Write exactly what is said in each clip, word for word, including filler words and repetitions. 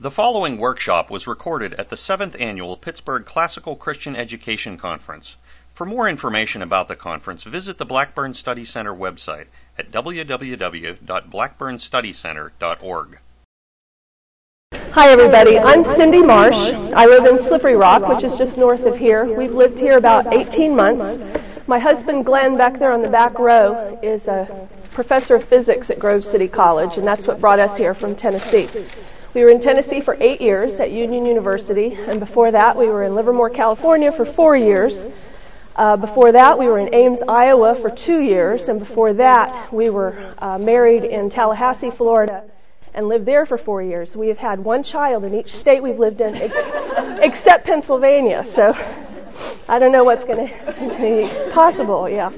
The following workshop was recorded at the seventh Annual Pittsburgh Classical Christian Education Conference. For more information about the conference, visit the Blackburn Study Center website at w w w dot blackburn study center dot org. Hi everybody, I'm Cindy Marsh. I live in Slippery Rock, which is just north of here. We've lived here about eighteen months. My husband Glenn, back there on the back row, is a professor of physics at Grove City College, and that's what brought us here from Tennessee. We were in Tennessee for eight years at Union University, and before that we were in Livermore, California for four years. Uh, before that we were in Ames, Iowa for two years, and before that we were uh, married in Tallahassee, Florida, and lived there for four years. We have had one child in each state we've lived in, ex- except Pennsylvania, so I don't know what's going to be possible, yeah.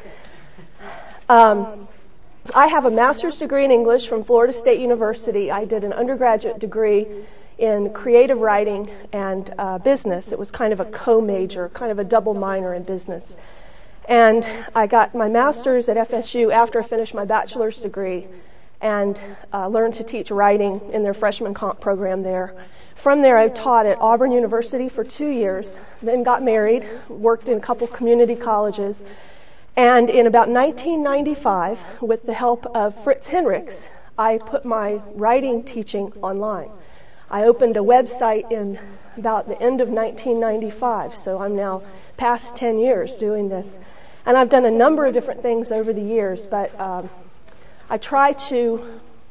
Um, I have a master's degree in English from Florida State University. I did an undergraduate degree in creative writing and uh, business. It was kind of a co-major, kind of a double minor in business. And I got my master's at F S U after I finished my bachelor's degree and uh, learned to teach writing in their freshman comp program there. From there, I taught at Auburn University for two years, then got married, worked in a couple community colleges. And in about nineteen ninety-five, with the help of Fritz Henrichs, I put my writing teaching online. I opened a website in about the end of nineteen ninety-five, so I'm now past ten years doing this. And I've done a number of different things over the years, but um, I try to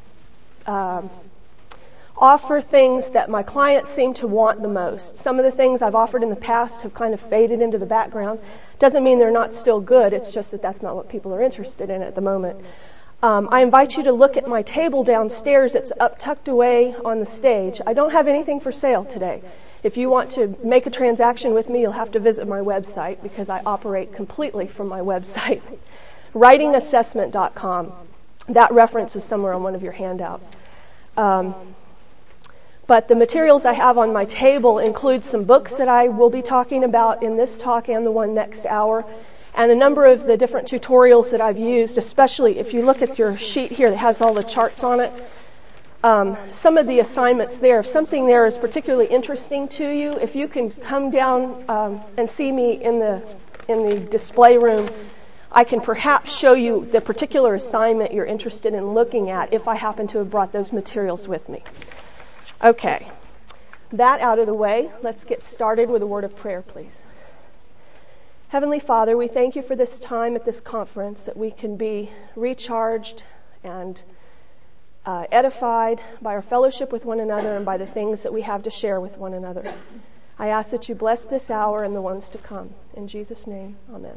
um, offer things that my clients seem to want the most. Some of the things I've offered in the past have kind of faded into the background. Doesn't mean they're not still good, it's just that that's not what people are interested in at the moment. Um, I invite you to look at my table downstairs. It's up tucked away on the stage. I don't have anything for sale today. If you want to make a transaction with me, you'll have to visit my website because I operate completely from my website, writing assessment dot com. That reference is somewhere on one of your handouts. Um, But the materials I have on my table include some books that I will be talking about in this talk and the one next hour, and a number of the different tutorials that I've used, especially if you look at your sheet here that has all the charts on it. Um, some of the assignments there, if something there is particularly interesting to you, if you can come down um, and see me in the in the display room, I can perhaps show you the particular assignment you're interested in looking at if I happen to have brought those materials with me. Okay, that out of the way, let's get started with a word of prayer, please. Heavenly Father, we thank you for this time at this conference, that we can be recharged and uh, edified by our fellowship with one another and by the things that we have to share with one another. I ask that you bless this hour and the ones to come. In Jesus' name, amen.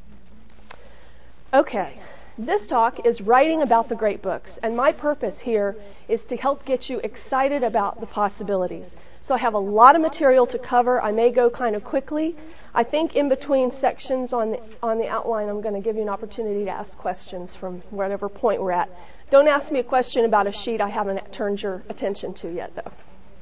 Okay. This talk is writing about the great books, and my purpose here is to help get you excited about the possibilities. So I have a lot of material to cover. I may go kind of quickly. I think in between sections on the, on the outline, I'm going to give you an opportunity to ask questions from whatever point we're at. Don't ask me a question about a sheet I haven't turned your attention to yet, though.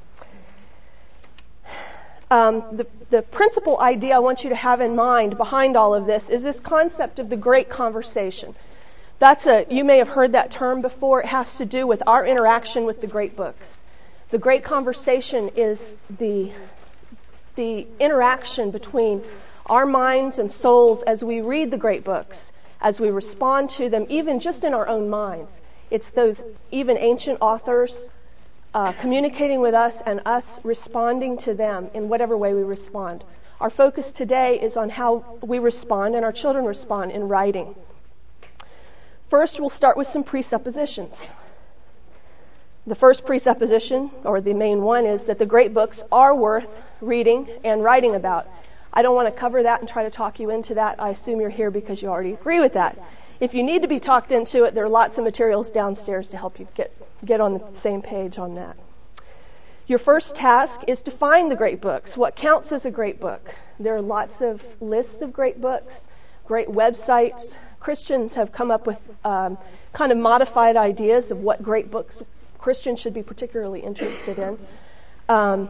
Um, the, the principal idea I want you to have in mind behind all of this is this concept of the great conversation. That's a, you may have heard that term before. It has to do with our interaction with the great books. The great conversation is the, the interaction between our minds and souls as we read the great books, as we respond to them, even just in our own minds. It's those even ancient authors uh, communicating with us and us responding to them in whatever way we respond. Our focus today is on how we respond and our children respond in writing. First, we'll start with some presuppositions. The first presupposition, or the main one, is that the great books are worth reading and writing about. I don't want to cover that and try to talk you into that. I assume you're here because you already agree with that. If you need to be talked into it, there are lots of materials downstairs to help you get, get on the same page on that. Your first task is to find the great books. What counts as a great book? There are lots of lists of great books, great websites. Christians have come up with um, kind of modified ideas of what great books Christians should be particularly interested in. Um,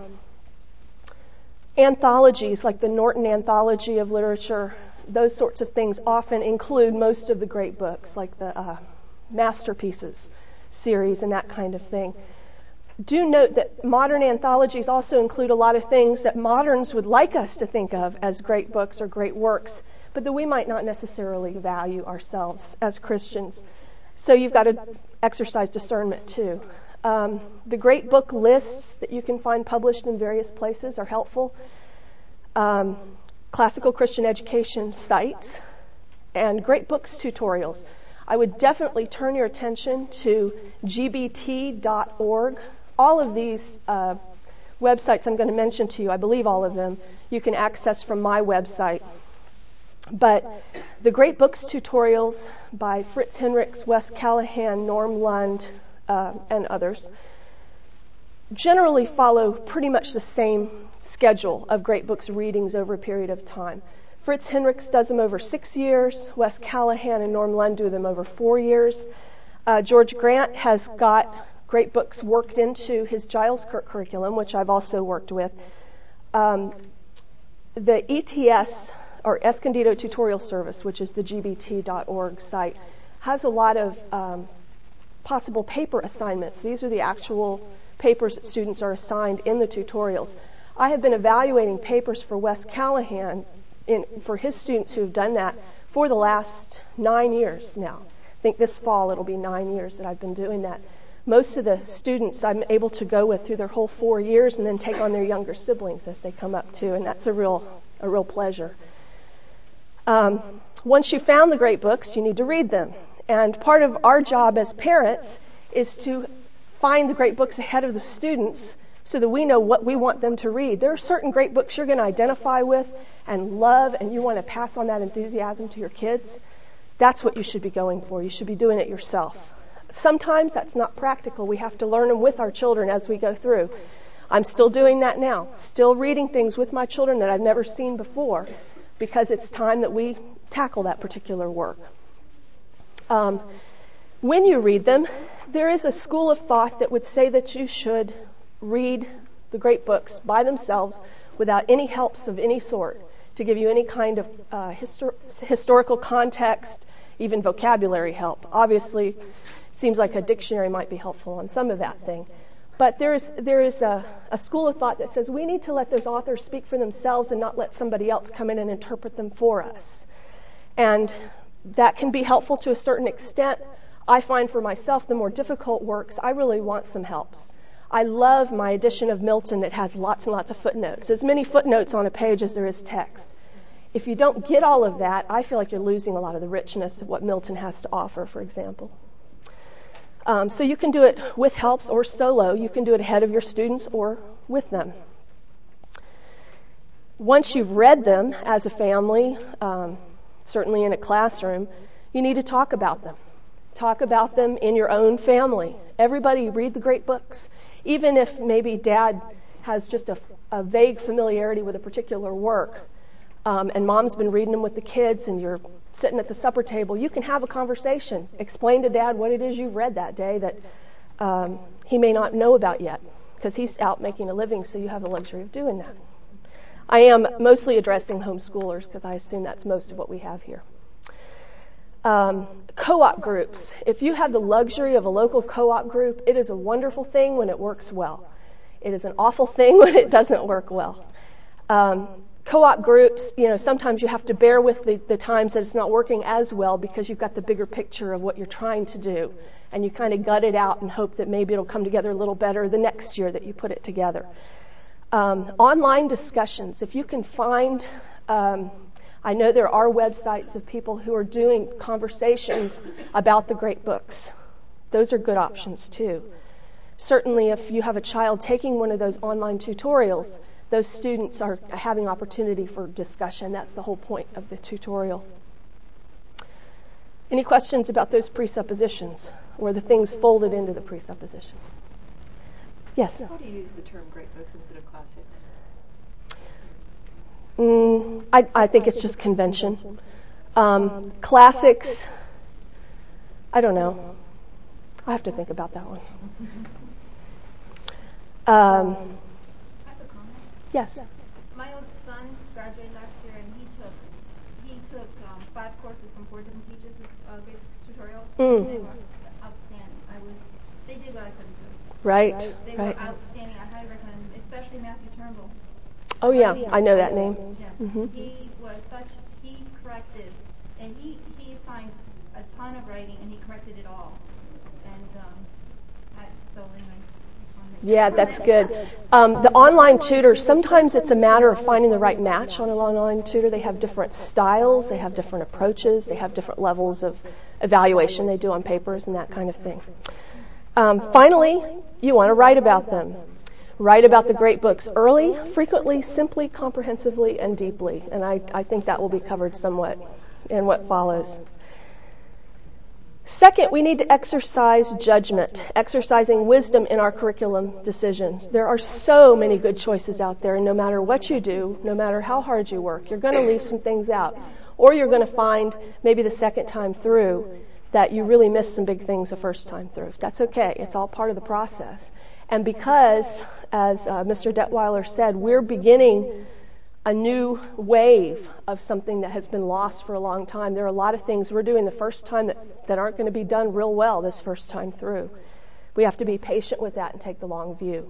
anthologies like the Norton Anthology of Literature, those sorts of things often include most of the great books, like the uh, Masterpieces series and that kind of thing. do note that modern anthologies also include a lot of things that moderns would like us to think of as great books or great works, but that we might not necessarily value ourselves as Christians. So you've got to exercise discernment too. Um, the great book lists that you can find published in various places are helpful. Um, classical Christian education sites and great books tutorials. I would definitely turn your attention to G B T dot org. All of these uh, websites I'm going to mention to you, I believe all of them, you can access from my website. But the great books tutorials by Fritz Henricks, Wes Callahan, Norm Lund, uh, and others generally follow pretty much the same schedule of great books readings over a period of time. Fritz Henricks does them over six years. Wes Callahan and Norm Lund do them over four years. Uh, George Grant has got great books worked into his Giles Kirk curriculum, which I've also worked with. Um, the E T S, or Escondido Tutorial Service, which is the G B T dot org site, has a lot of um, possible paper assignments. These are the actual papers that students are assigned in the tutorials. I have been evaluating papers for Wes Callahan in, for his students who have done that for the last nine years now. I think this fall it'll be nine years that I've been doing that. Most of the students I'm able to go with through their whole four years and then take on their younger siblings as they come up too, and that's a real a real pleasure. Um, once you found the great books, you need to read them. And part of our job as parents is to find the great books ahead of the students so that we know what we want them to read. There are certain great books you're going to identify with and love, and you want to pass on that enthusiasm to your kids. That's what you should be going for. You should be doing it yourself. Sometimes that's not practical. We have to learn them with our children as we go through. I'm still doing that now, still reading things with my children that I've never seen before, because it's time that we tackle that particular work. Um, when you read them, there is a school of thought that would say that you should read the great books by themselves without any helps of any sort to give you any kind of uh, histor- historical context, even vocabulary help. Obviously, it seems like a dictionary might be helpful on some of that thing. But there is there is a, a school of thought that says we need to let those authors speak for themselves and not let somebody else come in and interpret them for us. And that can be helpful to a certain extent. I find for myself the more difficult works, I really want some helps. I love my edition of Milton that has lots and lots of footnotes, as many footnotes on a page as there is text. If you don't get all of that, I feel like you're losing a lot of the richness of what Milton has to offer, for example. Um, so you can do it with helps or solo. You can do it ahead of your students or with them. Once you've read them as a family, um, certainly in a classroom, you need to talk about them. Talk about them in your own family. Everybody read the great books. Even if maybe dad has just a, a vague familiarity with a particular work, um, and mom's been reading them with the kids and you're sitting at the supper table, you can have a conversation. Explain to dad what it is you've read that day that um, he may not know about yet, because he's out making a living, so you have the luxury of doing that. I am mostly addressing homeschoolers because I assume that's most of what we have here. Um, co-op groups. If you have the luxury of a local co-op group, it is a wonderful thing when it works well. It is an awful thing when it doesn't work well. Um, co-op groups, you know, sometimes you have to bear with the, the times that it's not working as well because you've got the bigger picture of what you're trying to do. And you kind of gut it out and hope that maybe it'll come together a little better the next year that you put it together. Um, online discussions. If you can find... Um, I know there are websites of people who are doing conversations about the great books. Those are good options too. Certainly if you have a child taking one of those online tutorials, those students are having opportunity for discussion. That's the whole point of the tutorial. Any questions about those presuppositions or the things folded into the presupposition? Yes? How do you use the term great books instead of classics? Mm, I, I think it's just convention. Um, classics, I don't know. I have to think about that one. Um, I have a comment. yes. My old son graduated last year, and he took he took um, five courses from four different teachers of uh, great tutorial. Mm. They were outstanding. I was they did what I couldn't do. Right, They, they right. were outstanding. I highly recommend them, especially Matthew Turnbull. Oh yeah, I know that name. Yeah. Mm-hmm. He was such, he corrected, and he, he finds a ton of writing, and he corrected it all. And um, I, so anyway. Yeah, that's good. Um, the online tutors, sometimes it's a matter of finding the right match on an online tutor. They have different styles, they have different approaches, they have different levels of evaluation they do on papers and that kind of thing. Um, finally, you want to write about them. Write about the great books early, frequently, simply, comprehensively, and deeply. And I, I think that will be covered somewhat in what follows. Second, we need to exercise judgment, exercising wisdom in our curriculum decisions. There are so many good choices out there, and no matter what you do, no matter how hard you work, you're going to leave some things out. Or you're going to find, maybe the second time through, that you really missed some big things the first time through. That's okay. It's all part of the process. And because, as uh, Mister Detweiler said, we're beginning a new wave of something that has been lost for a long time. There are a lot of things we're doing the first time that, that aren't going to be done real well this first time through. We have to be patient with that and take the long view.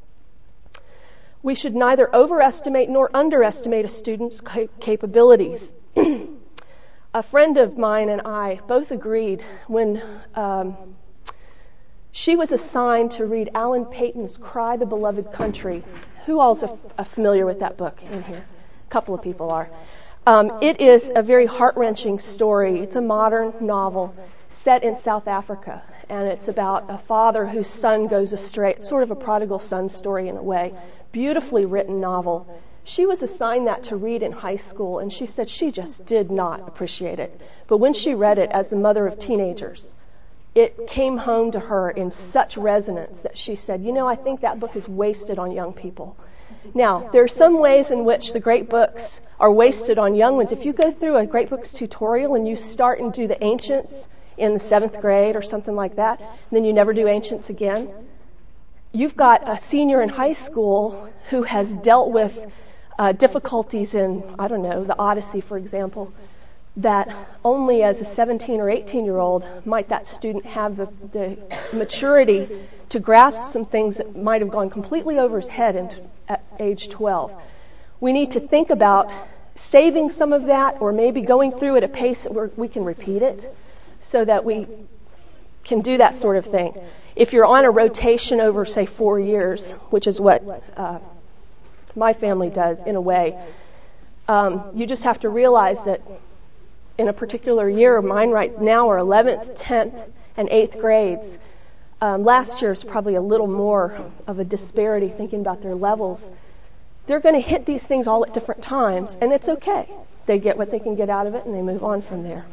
We should neither overestimate nor underestimate a student's cap- capabilities. A friend of mine and I both agreed when um, she was assigned to read Alan Paton's Cry the Beloved Country. Who all's a, a familiar with that book in here? A couple of people are. Um, it is a very heart-wrenching story. It's a modern novel set in South Africa, and it's about a father whose son goes astray. It's sort of a prodigal son story in a way. Beautifully written novel. She was assigned that to read in high school, and she said she just did not appreciate it. But when she read it as the mother of teenagers, it came home to her in such resonance that she said, you know, I think that book is wasted on young people. Now, there are some ways in which the great books are wasted on young ones. If you go through a great books tutorial and you start and do the ancients in the seventh grade or something like that, and then you never do ancients again, you've got a senior in high school who has dealt with uh, difficulties in, I don't know, the Odyssey, for example, that only as a seventeen or eighteen year old might that student have the, the maturity to grasp some things that might have gone completely over his head in, at age twelve. We need to think about saving some of that, or maybe going through at a pace where we can repeat it so that we can do that sort of thing. If you're on a rotation over, say, four years, which is what uh, my family does in a way, um, you just have to realize that in a particular year, mine right now are eleventh, tenth, and eighth grades. Um, last year is probably a little more of a disparity thinking about their levels. They're going to hit these things all at different times, and it's okay. They get what they can get out of it, and they move on from there.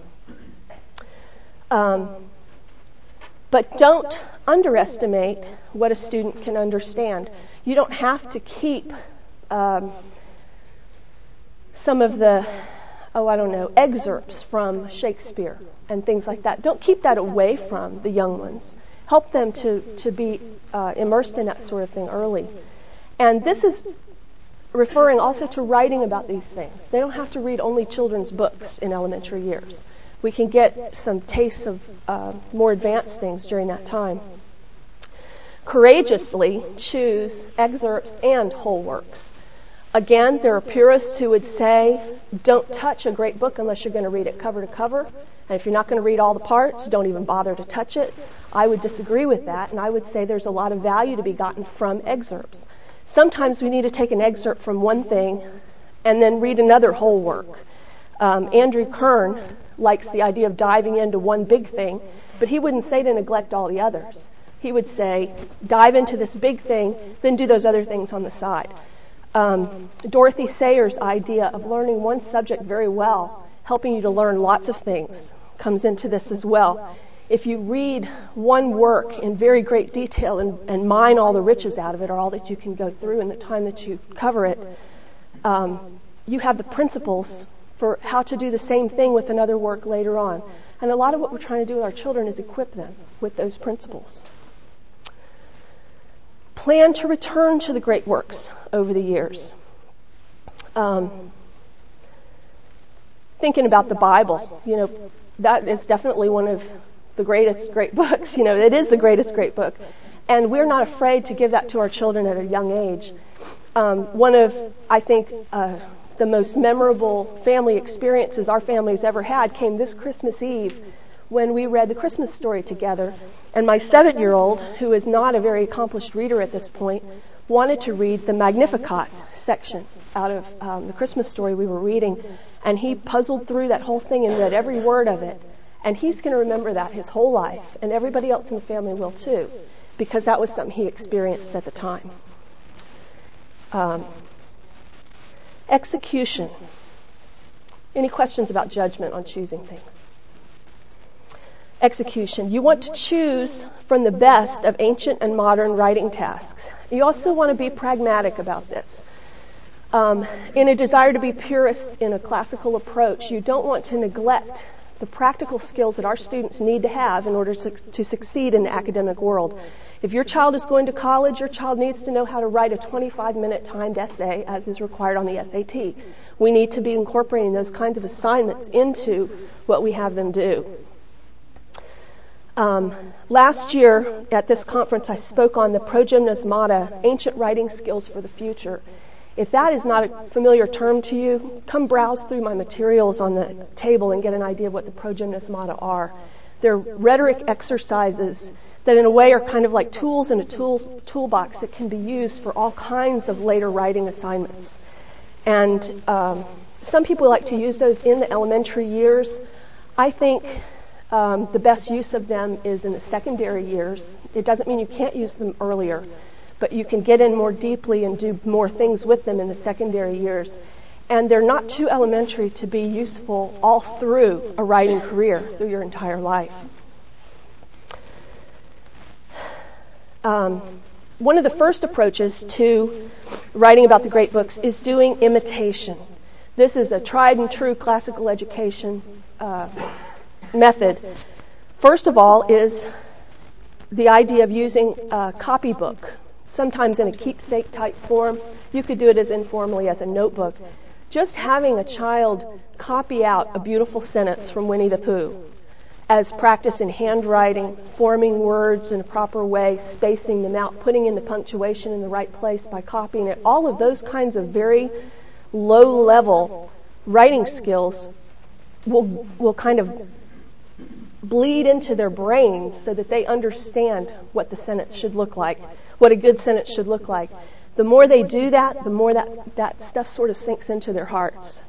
Um, but don't underestimate what a student can understand. You don't have to keep um, some of the oh, I don't know, excerpts from Shakespeare and things like that. Don't keep that away from the young ones. Help them to, to be uh, immersed in that sort of thing early. And this is referring also to writing about these things. They don't have to read only children's books in elementary years. We can get some tastes of uh, more advanced things during that time. Courageously choose excerpts and whole works. Again, there are purists who would say, don't touch a great book unless you're going to read it cover to cover. And if you're not going to read all the parts, don't even bother to touch it. I would disagree with that, and I would say there's a lot of value to be gotten from excerpts. Sometimes we need to take an excerpt from one thing and then read another whole work. Um, Andrew Kern likes the idea of diving into one big thing, but he wouldn't say to neglect all the others. He would say, dive into this big thing, then do those other things on the side. Um, Dorothy Sayers' idea of learning one subject very well, helping you to learn lots of things, comes into this as well. If you read one work in very great detail and, and mine all the riches out of it, or all that you can go through in the time that you cover it, um, you have the principles for how to do the same thing with another work later on. And a lot of what we're trying to do with our children is equip them with those principles. Plan to return to the great works over the years. Um, thinking about the Bible, you know, that is definitely one of the greatest great books. You know, it is the greatest great book. And we're not afraid to give that to our children at a young age. Um, one of, I think, uh, the most memorable family experiences our family's ever had came this Christmas Eve when we read the Christmas story together. And my seven-year-old, who is not a very accomplished reader at this point, wanted to read the Magnificat section out of um, the Christmas story we were reading. And he puzzled through that whole thing and read every word of it. And he's going to remember that his whole life, and everybody else in the family will too, because that was something he experienced at the time. Um, execution. Any questions about judgment on choosing things? Execution. You want to choose from the best of ancient and modern writing tasks. You also want to be pragmatic about this. Um, in a desire to be purist in a classical approach, you don't want to neglect the practical skills that our students need to have in order to, to succeed in the academic world. If your child is going to college, your child needs to know how to write a twenty-five minute timed essay as is required on the S A T. We need to be incorporating those kinds of assignments into what we have them do. Um, last year at this conference, I spoke on the progymnasmata, ancient writing skills for the future. If that is not a familiar term to you, come browse through my materials on the table and get an idea of what the progymnasmata are. They're rhetoric exercises that in a way are kind of like tools in a tool, toolbox that can be used for all kinds of later writing assignments. And um, some people like to use those in the elementary years. I think um, the best use of them is in the secondary years. It doesn't mean you can't use them earlier, but you can get in more deeply and do more things with them in the secondary years. And they're not too elementary to be useful all through a writing career, through your entire life. Um, one of the first approaches to writing about the great books is doing imitation. This is a tried and true classical education uh, method. First of all is the idea of using a copybook, sometimes in a keepsake type form. You could do it as informally as a notebook. Just having a child copy out a beautiful sentence from Winnie the Pooh as practice in handwriting, forming words in a proper way, spacing them out, putting in the punctuation in the right place by copying it. All of those kinds of very low-level writing skills will will kind of bleed into their brains so that they understand what the sentence should look like, what a good sentence should look like. The more they do that, the more that, that stuff sort of sinks into their hearts.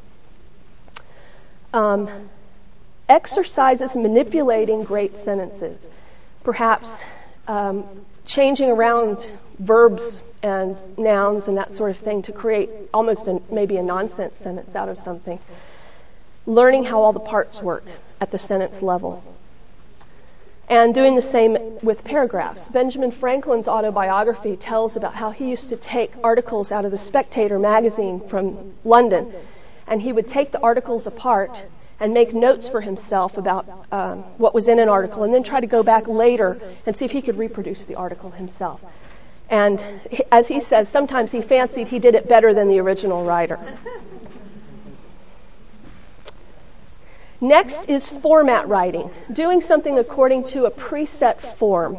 Um, exercises manipulating great sentences, perhaps um, changing around verbs and nouns and that sort of thing to create almost a, maybe a nonsense sentence out of something. Learning how all the parts work at the sentence level. And doing the same with paragraphs. Benjamin Franklin's autobiography tells about how he used to take articles out of the Spectator magazine from London, and he would take the articles apart and make notes for himself about um, what was in an article, and then try to go back later and see if he could reproduce the article himself. And as he says, sometimes he fancied he did it better than the original writer. Next is format writing, doing something according to a preset form.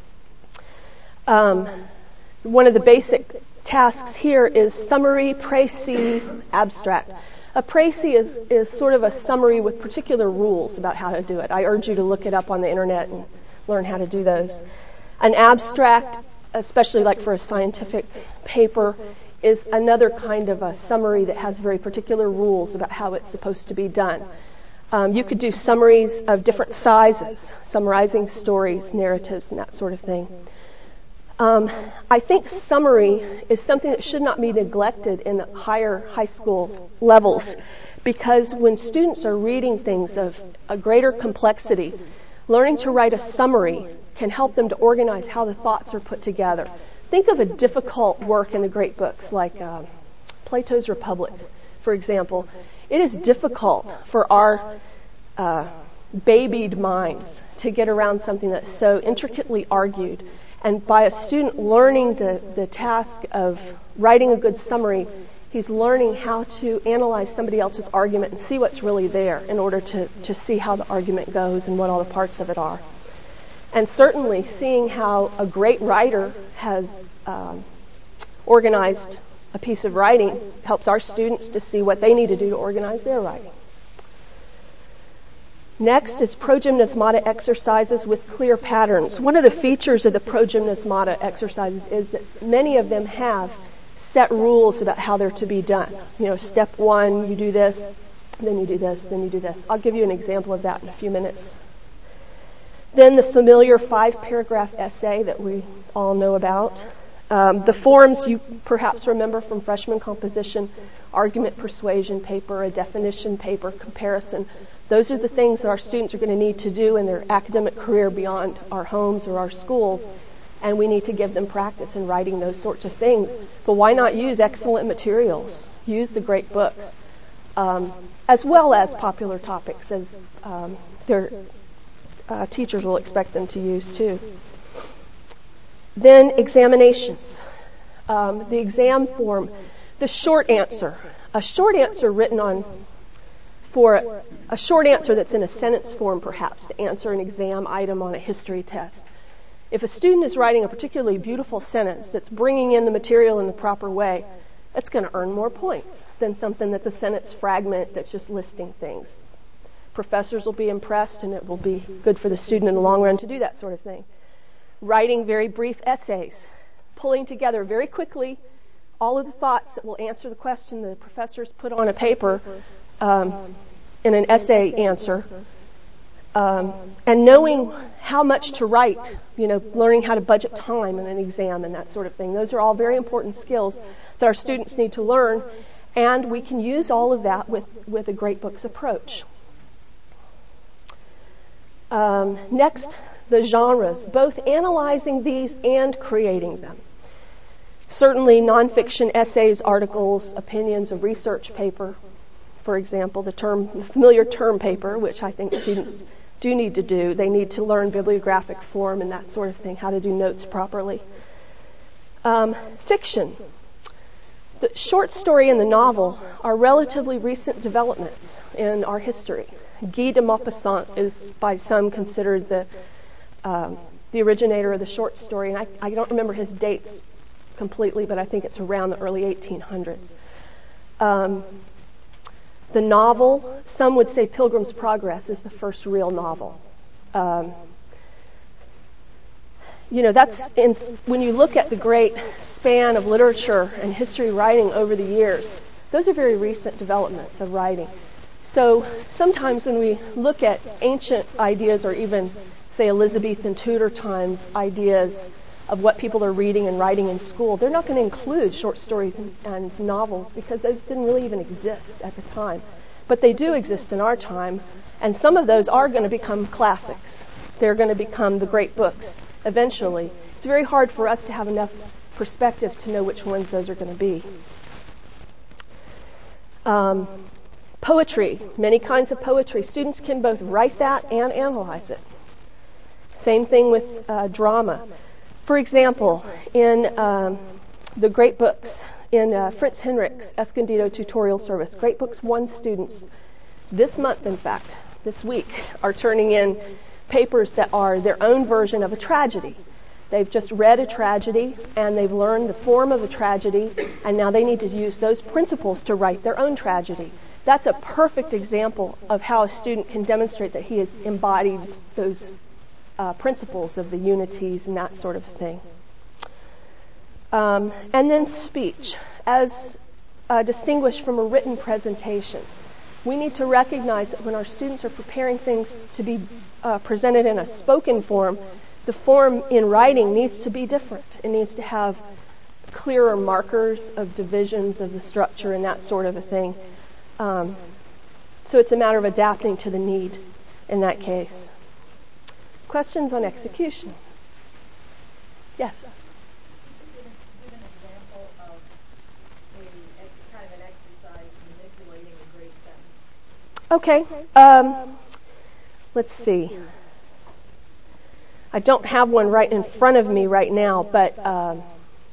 Um, one of the basic tasks here is summary, précis, abstract. A précis is, is sort of a summary with particular rules about how to do it. I urge you to look it up on the internet and learn how to do those. An abstract, especially like for a scientific paper, is another kind of a summary that has very particular rules about how it's supposed to be done. Um, you could do summaries of different sizes, summarizing stories, narratives, and that sort of thing. Um, I think summary is something that should not be neglected in the higher high school levels, because when students are reading things of a greater complexity, learning to write a summary can help them to organize how the thoughts are put together. Think of a difficult work in the great books like uh, Plato's Republic, for example. It is difficult for our uh, babied minds to get around something that's so intricately argued. And by a student learning the, the task of writing a good summary, he's learning how to analyze somebody else's argument and see what's really there in order to, to see how the argument goes and what all the parts of it are. And certainly seeing how a great writer has um, organized a piece of writing helps our students to see what they need to do to organize their writing. Next is progymnasmata exercises with clear patterns. One of the features of the progymnasmata exercises is that many of them have set rules about how they're to be done. You know, step one, you do this, then you do this, then you do this. I'll give you an example of that in a few minutes. Then the familiar five-paragraph essay that we all know about. Um, the forms you perhaps remember from freshman composition, argument persuasion paper, a definition paper, comparison. Those are the things that our students are going to need to do in their academic career beyond our homes or our schools, and we need to give them practice in writing those sorts of things. But why not use excellent materials? Use the great books, um, as well as popular topics, as um, their uh, teachers will expect them to use too. Then examinations. Um, the exam form, the short answer. A short answer written on, for a short answer that's in a sentence form perhaps, to answer an exam item on a history test. If a student is writing a particularly beautiful sentence that's bringing in the material in the proper way, that's going to earn more points than something that's a sentence fragment that's just listing things. Professors will be impressed, and it will be good for the student in the long run to do that sort of thing. Writing very brief essays, pulling together very quickly all of the thoughts that will answer the question the professors put on a paper um, in an essay answer, um, and knowing how much to write, you know, learning how to budget time in an exam and that sort of thing. Those are all very important skills that our students need to learn, and we can use all of that with, with a Great Books approach. Um, next, the genres, both analyzing these and creating them. Certainly nonfiction essays, articles, opinions, a research paper, for example, the term, the familiar term paper, which I think students do need to do. They need to learn bibliographic form and that sort of thing, how to do notes properly. Um, fiction. The short story and the novel are relatively recent developments in our history. Guy de Maupassant is by some considered the um, the originator of the short story, and I, I don't remember his dates completely, but I think it's around the early eighteen hundreds. Um, the novel, some would say Pilgrim's Progress is the first real novel. Um, you know, that's in, when you look at the great span of literature and history writing over the years, those are very recent developments of writing. So sometimes when we look at ancient ideas, or even, say, Elizabethan Tudor times ideas of what people are reading and writing in school, they're not going to include short stories and, and novels because those didn't really even exist at the time. But they do exist in our time, and some of those are going to become classics. They're going to become the great books eventually. It's very hard for us to have enough perspective to know which ones those are going to be. Um, poetry, many kinds of poetry. Students can both write that and analyze it. Same thing with uh, drama. For example, in um, the Great Books, in uh, Fritz Henrich's Escondido Tutorial Service, Great Books one students, this month, in fact, this week, are turning in papers that are their own version of a tragedy. They've just read a tragedy, and they've learned the form of a tragedy, and now they need to use those principles to write their own tragedy. That's a perfect example of how a student can demonstrate that he has embodied those Uh, principles of the unities and that sort of thing. Um, and then speech, as uh, distinguished from a written presentation. We need to recognize that when our students are preparing things to be uh, presented in a spoken form, the form in writing needs to be different. It needs to have clearer markers of divisions of the structure and that sort of a thing. Um, so it's a matter of adapting to the need in that case. Questions on execution? Yes? Give an example of a kind of an exercise manipulating a great sentence. Okay. Um, let's see. I don't have one right in front of me right now, but um,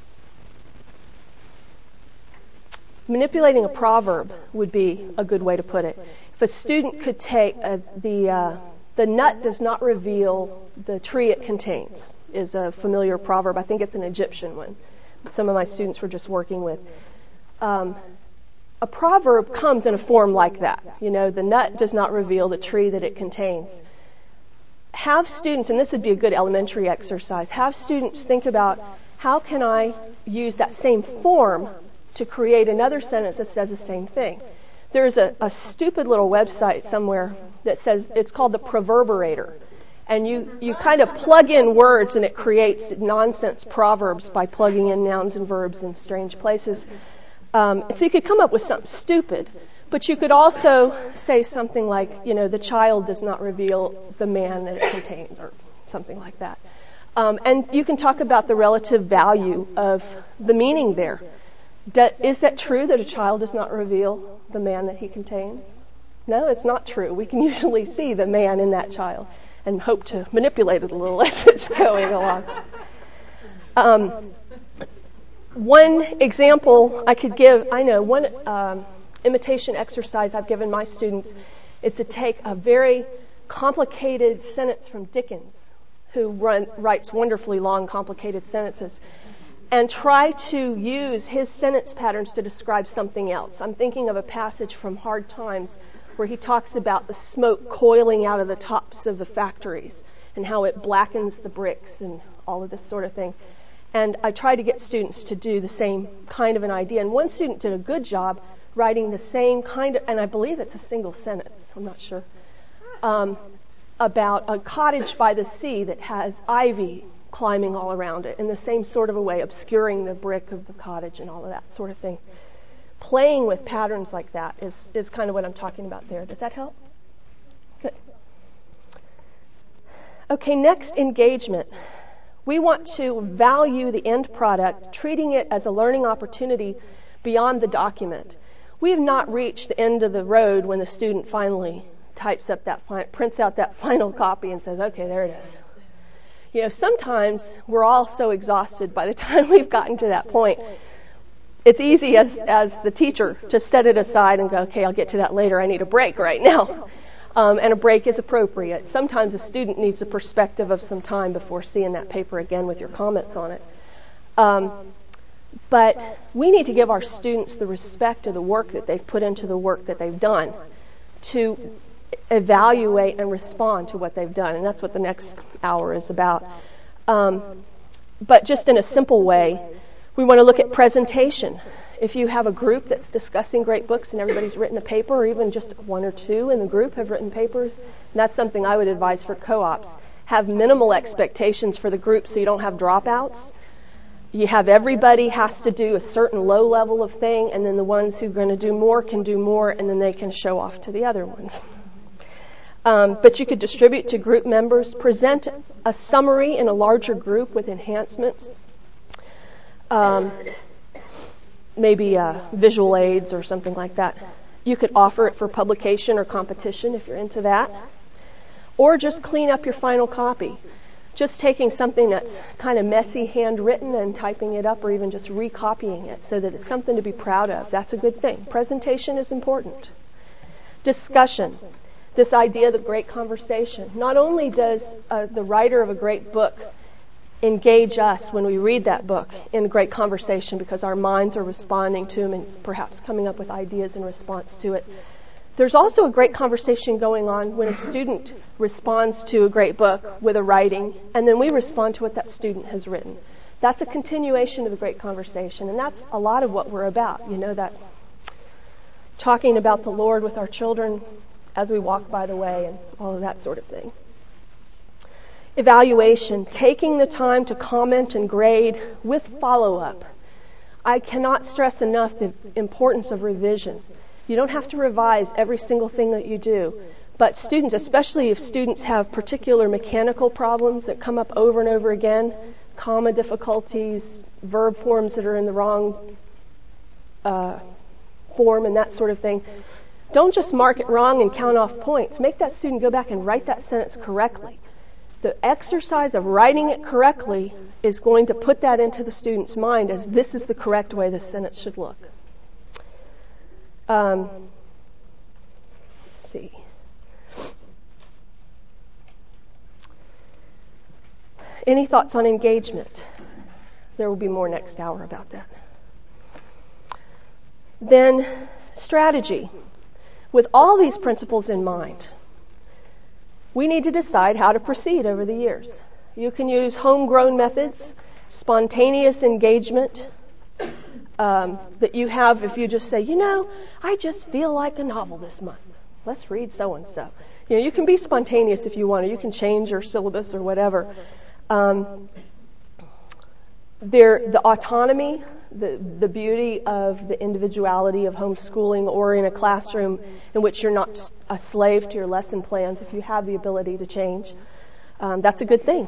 manipulating a proverb would be a good way to put it. If a student could take uh, the uh, the nut does not reveal the tree it contains, is a familiar proverb. I think it's an Egyptian one. Some of my students were just working with. Um, a proverb comes in a form like that. You know, the nut does not reveal the tree that it contains. Have students, and this would be a good elementary exercise, have students think about how can I use that same form to create another sentence that says the same thing. There's a, a stupid little website somewhere that says, it's called the Proverberator. And you, you kind of plug in words and it creates nonsense proverbs by plugging in nouns and verbs in strange places. Um, so you could come up with something stupid, but you could also say something like, you know, the child does not reveal the man that it contains, or something like that. Um, and you can talk about the relative value of the meaning there. Do, is that true that a child does not reveal the man that he contains? No, it's not true. We can usually see the man in that child and hope to manipulate it a little as it's going along. Um, one example I could give, I know, one um, imitation exercise I've given my students is to take a very complicated sentence from Dickens, who run, writes wonderfully long, complicated sentences, and try to use his sentence patterns to describe something else. I'm thinking of a passage from Hard Times where he talks about the smoke coiling out of the tops of the factories and how it blackens the bricks and all of this sort of thing. And I try to get students to do the same kind of an idea. And one student did a good job writing the same kind of, and I believe it's a single sentence, I'm not sure, um, about a cottage by the sea that has ivy climbing all around it in the same sort of a way, obscuring the brick of the cottage and all of that sort of thing. Playing with patterns like that is, is kind of what I'm talking about there. Does that help? Good. Okay, next, engagement. We want to value the end product, treating it as a learning opportunity beyond the document. We have not reached the end of the road when the student finally types up that, fi- prints out that final copy and says, okay, there it is. You know, sometimes we're all so exhausted by the time we've gotten to that point. It's easy as, as the teacher to set it aside and go, okay, I'll get to that later. I need a break right now. Um, and a break is appropriate. Sometimes a student needs a perspective of some time before seeing that paper again with your comments on it. Um, but we need to give our students the respect of the work that they've put into the work that they've done to evaluate and respond to what they've done. And that's what the next hour is about. Um, but just in a simple way, we want to look at presentation. If you have a group that's discussing great books and everybody's written a paper, or even just one or two in the group have written papers, and that's something I would advise for co-ops. Have minimal expectations for the group so you don't have dropouts. You have everybody has to do a certain low level of thing, and then the ones who are going to do more can do more, and then they can show off to the other ones. Um, but you could distribute to group members, present a summary in a larger group with enhancements. Um, maybe uh, visual aids or something like that. You could offer it for publication or competition if you're into that. Or just clean up your final copy. Just taking something that's kind of messy, handwritten, and typing it up, or even just recopying it so that it's something to be proud of. That's a good thing. Presentation is important. Discussion. This idea of the great conversation. Not only does uh, the writer of a great book engage us when we read that book in great conversation because our minds are responding to them and perhaps coming up with ideas in response to it. There's also a great conversation going on when a student responds to a great book with a writing, and then we respond to what that student has written. That's a continuation of the great conversation, and that's a lot of what we're about, you know, that talking about the Lord with our children as we walk by the way and all of that sort of thing. Evaluation, taking the time to comment and grade with follow-up. I cannot stress enough the importance of revision. You don't have to revise every single thing that you do, but students, especially if students have particular mechanical problems that come up over and over again, comma difficulties, verb forms that are in the wrong uh, form and that sort of thing, don't just mark it wrong and count off points. Make that student go back and write that sentence correctly. The exercise of writing it correctly is going to put that into the student's mind as this is the correct way this sentence should look. Um, let's see. Any thoughts on engagement? There will be more next hour about that. Then strategy. With all these principles in mind, we need to decide how to proceed over the years. You can use homegrown methods, spontaneous engagement um, that you have if you just say, you know, I just feel like a novel this month. Let's read so-and-so. You know, you can be spontaneous if you want to. You can change your syllabus or whatever. Um, there, the autonomy, the, the beauty of the individuality of homeschooling or in a classroom in which you're not a slave to your lesson plans, if you have the ability to change, um, that's a good thing.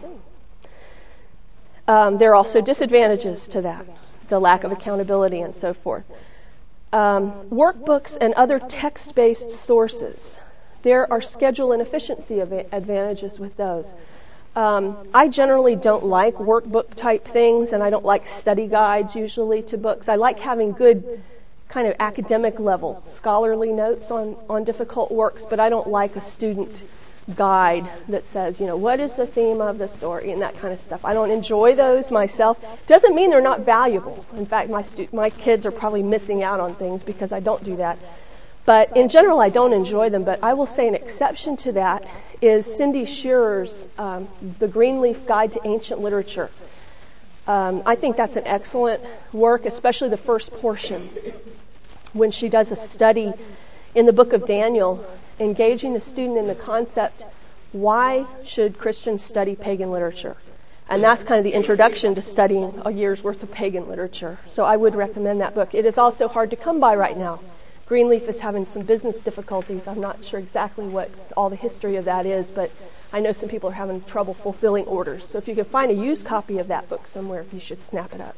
Um, there are also disadvantages to that, the lack of accountability and so forth. Um, workbooks and other text-based sources. There are schedule and efficiency advantages with those. Um, I generally don't like workbook type things, and I don't like study guides usually to books. I like having good kind of academic level scholarly notes on, on difficult works, but I don't like a student guide that says, you know, what is the theme of the story and that kind of stuff. I don't enjoy those myself. Doesn't mean they're not valuable. In fact, my stu- my kids are probably missing out on things because I don't do that. But in general, I don't enjoy them. But I will say an exception to that is Cindy Shearer's um, The Greenleaf Guide to Ancient Literature. Um, I think that's an excellent work, especially the first portion, when she does a study in the book of Daniel, engaging the student in the concept, why should Christians study pagan literature? And that's kind of the introduction to studying a year's worth of pagan literature. So I would recommend that book. It is also hard to come by right now. Greenleaf is having some business difficulties. I'm not sure exactly what all the history of that is, but I know some people are having trouble fulfilling orders. So if you can find a used copy of that book somewhere, you should snap it up.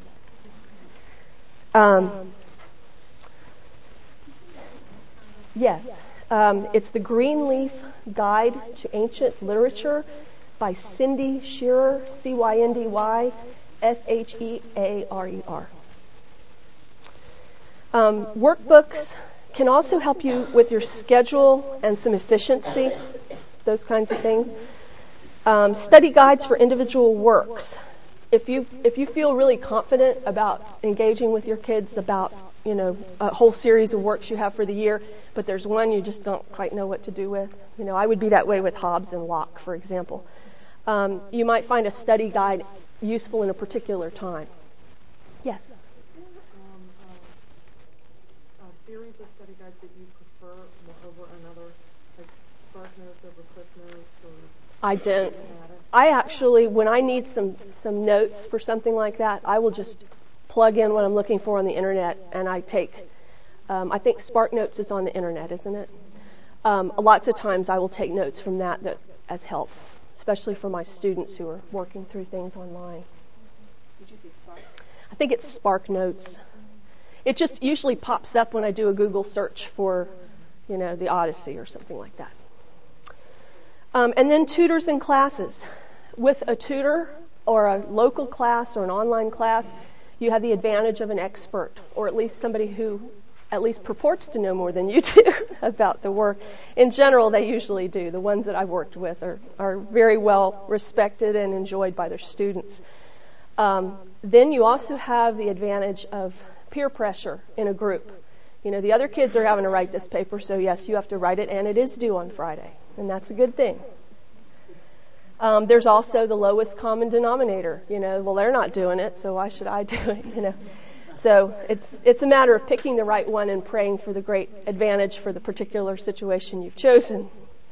Um, yes, um, it's the Greenleaf Guide to Ancient Literature by Cindy Shearer, C Y N D Y S H E A R E R. Um, workbooks can also help you with your schedule and some efficiency, those kinds of things. Um, study guides for individual works. If you if you feel really confident about engaging with your kids about, you know, a whole series of works you have for the year, but there's one you just don't quite know what to do with. You know, I would be that way with Hobbes and Locke, for example. Um, you might find a study guide useful in a particular time. Yes? Series of study guides that you prefer over another, like SparkNotes over CliffNotes? Or I don't. I actually, when I need some, some notes for something like that, I will just plug in what I'm looking for on the internet, and I take, um, I think SparkNotes is on the internet, isn't it? Um, lots of times I will take notes from that, that as helps, especially for my students who are working through things online. Did you say Spark? I think it's SparkNotes. It just usually pops up when I do a Google search for, you know, the Odyssey or something like that. Um, and then tutors and classes. With a tutor or a local class or an online class, you have the advantage of an expert, or at least somebody who at least purports to know more than you do about the work. In general, they usually do. The ones that I've worked with are, are very well respected and enjoyed by their students. Um, then you also have the advantage of peer pressure in a group. You know, the other kids are having to write this paper, so yes, you have to write it, and it is due on Friday, and that's a good thing. Um, there's also the lowest common denominator. You know, well, they're not doing it, so why should I do it? You know, so it's it's a matter of picking the right one and praying for the great advantage for the particular situation you've chosen.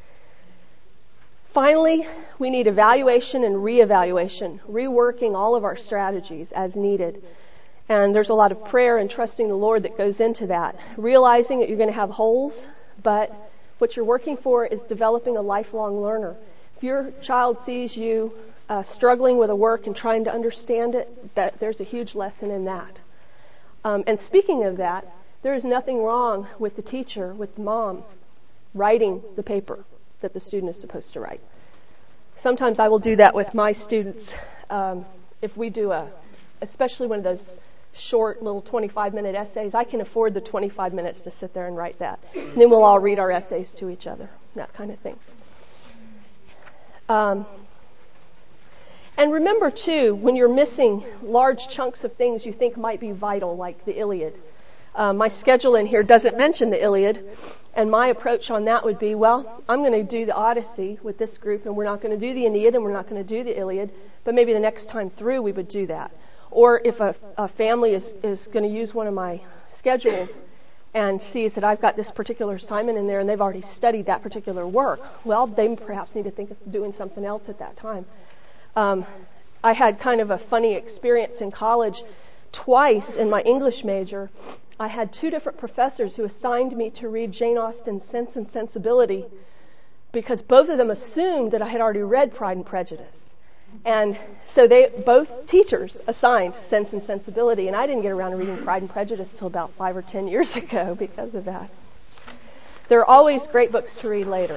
Finally, we need evaluation and reevaluation, reworking all of our strategies as needed. And there's a lot of prayer and trusting the Lord that goes into that. Realizing that you're going to have holes, but what you're working for is developing a lifelong learner. If your child sees you uh, struggling with a work and trying to understand it, that there's a huge lesson in that. Um, and speaking of that, there is nothing wrong with the teacher, with the mom, writing the paper that the student is supposed to write. Sometimes I will do that with my students. Um, if we do a, especially one of those short little twenty-five minute essays, I can afford the twenty-five minutes to sit there and write that. And then we'll all read our essays to each other, that kind of thing. Um, And remember, too, when you're missing large chunks of things you think might be vital, like the Iliad. Uh, my schedule in here doesn't mention the Iliad, and my approach on that would be, well, I'm going to do the Odyssey with this group, and we're not going to do the Aeneid, and we're not going to do the Iliad, but maybe the next time through we would do that. Or if a, a family is, is going to use one of my schedules and sees that I've got this particular assignment in there and they've already studied that particular work, well, they perhaps need to think of doing something else at that time. Um, I had kind of a funny experience in college. Twice in my English major, I had two different professors who assigned me to read Jane Austen's Sense and Sensibility because both of them assumed that I had already read Pride and Prejudice. And so they, both teachers assigned Sense and Sensibility, and I didn't get around to reading Pride and Prejudice till about five or ten years ago because of that. There are always great books to read later.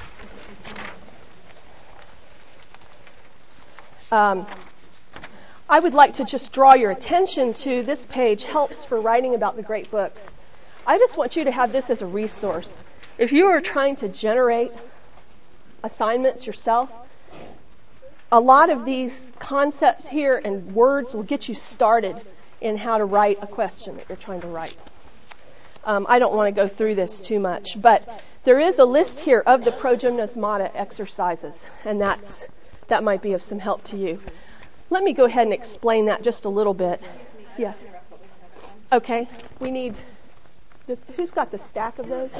Um, I would like to just draw your attention to this page, Helps for Writing About the Great Books. I just want you to have this as a resource. If you are trying to generate assignments yourself, a lot of these concepts here and words will get you started in how to write a question that you're trying to write. Um, I don't want to go through this too much, but there is a list here of the Progymnasmata exercises, and that's that might be of some help to you. Let me go ahead and explain that just a little bit. Yes. Okay. We need. Who's got the stack of those?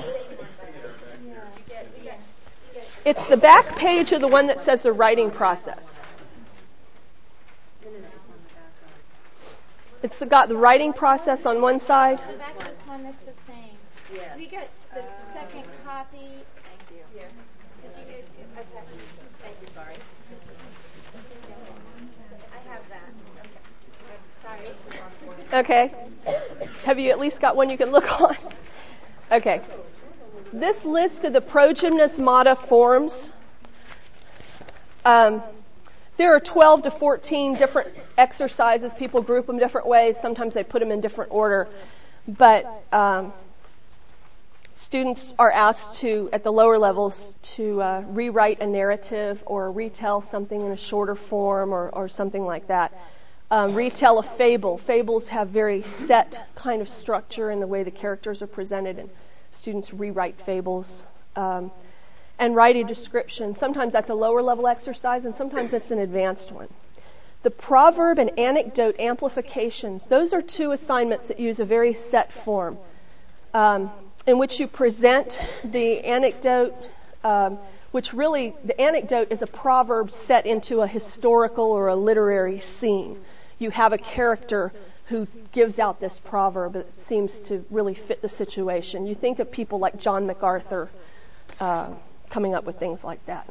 It's the back page of the one that says the writing process. It's got the writing process on one side. The back of this one that's the same. Yes. We got the uh, second copy. Thank you. Here. Did you get it? Okay. Thank you. Sorry. I have that. Okay. Okay. Have you at least got one you can look on? Okay. This list of the Progymnasmata forms, um, there are twelve to fourteen different exercises. People group them different ways. Sometimes they put them in different order. But um, students are asked to, at the lower levels, to uh, rewrite a narrative or retell something in a shorter form or, or something like that. Um, retell a fable. Fables have very set kind of structure in the way the characters are presented, and students rewrite fables. Um, and write a description. Sometimes that's a lower level exercise, and sometimes it's an advanced one. The proverb and anecdote amplifications, those are two assignments that use a very set form, um, in which you present the anecdote, um, which really, the anecdote is a proverb set into a historical or a literary scene. You have a character who gives out this proverb that seems to really fit the situation. You think of people like John MacArthur uh, coming up with things like that.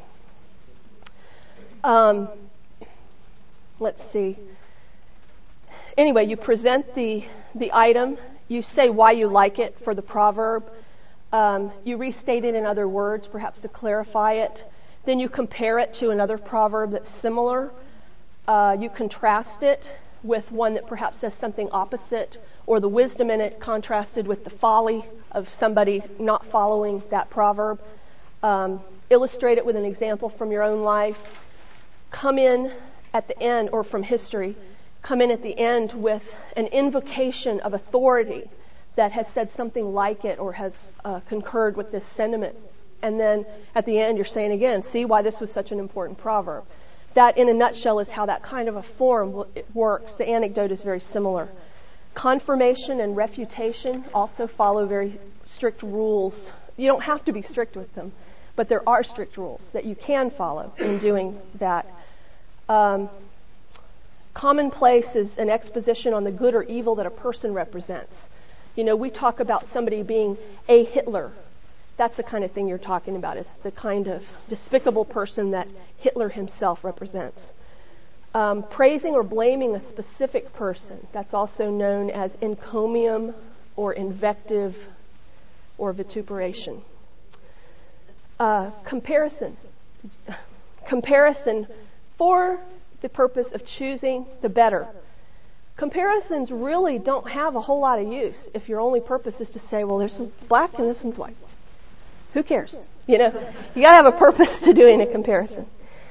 Um, let's see. Anyway, you present the the item. You say why you like it for the proverb. Um, you restate it in other words, perhaps to clarify it. Then you compare it to another proverb that's similar. Uh, you contrast it with one that perhaps says something opposite, or the wisdom in it contrasted with the folly of somebody not following that proverb. Um, illustrate it with an example from your own life. Come in at the end, or from history, come in at the end with an invocation of authority that has said something like it or has uh, concurred with this sentiment. And then at the end you're saying again, see why this was such an important proverb. That, in a nutshell, is how that kind of a form it works. The anecdote is very similar. Confirmation and refutation also follow very strict rules. You don't have to be strict with them, but there are strict rules that you can follow in doing that. Um, commonplace is an exposition on the good or evil that a person represents. You know, we talk about somebody being a Hitler. That's the kind of thing you're talking about, is the kind of despicable person that Hitler himself represents. Um, praising or blaming a specific person, that's also known as encomium or invective or vituperation. Uh, comparison. Comparison for the purpose of choosing the better. Comparisons really don't have a whole lot of use if your only purpose is to say, well, this is black and this one's white. Who cares? You know, you got to have a purpose to doing a comparison.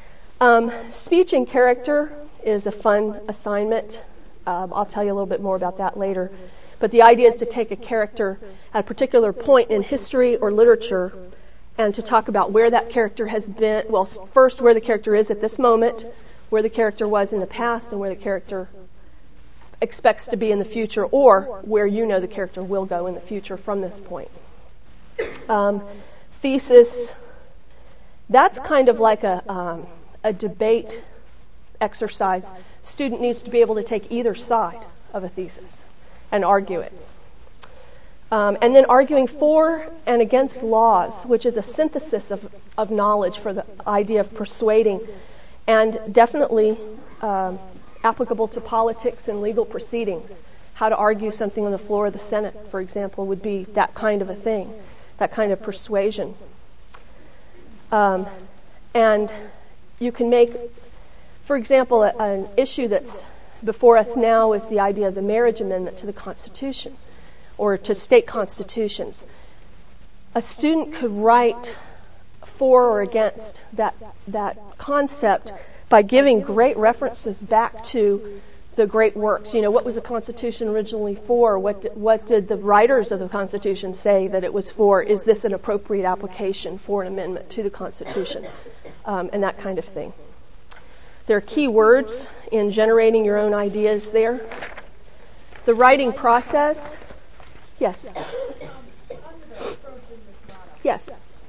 Um, speech and character is a fun assignment. Um, I'll tell you a little bit more about that later. But the idea is to take a character at a particular point in history or literature and to talk about where that character has been. Well, first, where the character is at this moment, where the character was in the past, and where the character expects to be in the future, or where you know the character will go in the future from this point. Um, thesis, that's kind of like a, um, a debate exercise. Student needs to be able to take either side of a thesis and argue it. Um, and then arguing for and against laws, which is a synthesis of, of knowledge for the idea of persuading, and definitely um, applicable to politics and legal proceedings. How to argue something on the floor of the Senate, for example, would be that kind of a thing, that kind of persuasion. Um, and you can make, for example, a, an issue that's before us now is the idea of the marriage amendment to the Constitution, or to state constitutions. A student could write for or against that that concept by giving great references back to the great works. You know, what was the Constitution originally for? What did, what did the writers of the Constitution say that it was for? Is this an appropriate application for an amendment to the Constitution? Um, and that kind of thing. There are key words in generating your own ideas there. The writing process. Yes. Yes.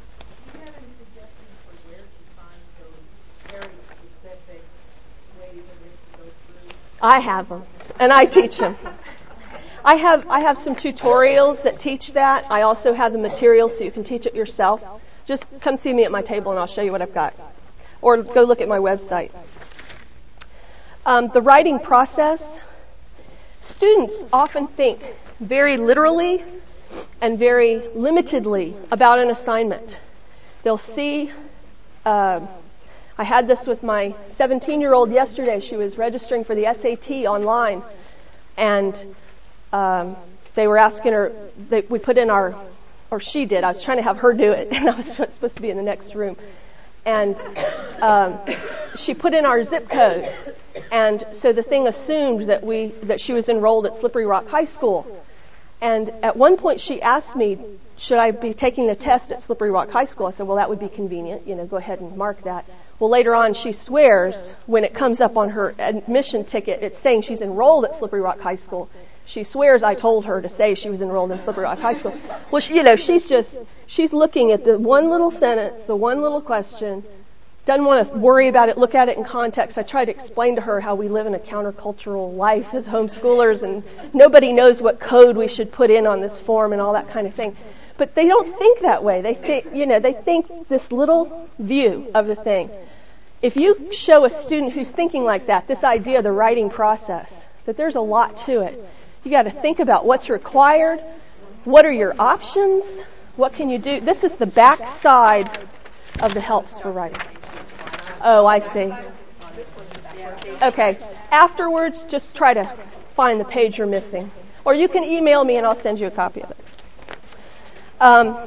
I have them, and I teach them. I have I have some tutorials that teach that. I also have the materials so you can teach it yourself. Just come see me at my table and I'll show you what I've got. Or go look at my website. Um, the writing process. Students often think very literally and very limitedly about an assignment. They'll see... Uh, I had this with my seventeen-year-old yesterday. She was registering for the S A T online, and um, they were asking her. They, we put in our, or she did. I was trying to have her do it, and I was supposed to be in the next room. And um, she put in our zip code, and so the thing assumed that we that she was enrolled at Slippery Rock High School. And at one point, she asked me, "Should I be taking the test at Slippery Rock High School?" I said, "Well, that would be convenient. You know, go ahead and mark that." Well, later on, she swears when it comes up on her admission ticket, it's saying she's enrolled at Slippery Rock High School. She swears I told her to say she was enrolled in Slippery Rock High School. Well, she, you know, she's just, she's looking at the one little sentence, the one little question, doesn't want to worry about it, look at it in context. I try to explain to her how we live in a countercultural life as homeschoolers, and nobody knows what code we should put in on this form and all that kind of thing. But they don't think that way. They think, you know, they think this little view of the thing. If you show a student who's thinking like that, this idea of the writing process, that there's a lot to it. You got to think about what's required, what are your options, what can you do. This is the back side of the helps for writing. Oh, I see. Okay. Afterwards, just try to find the page you're missing. Or you can email me and I'll send you a copy of it. Um,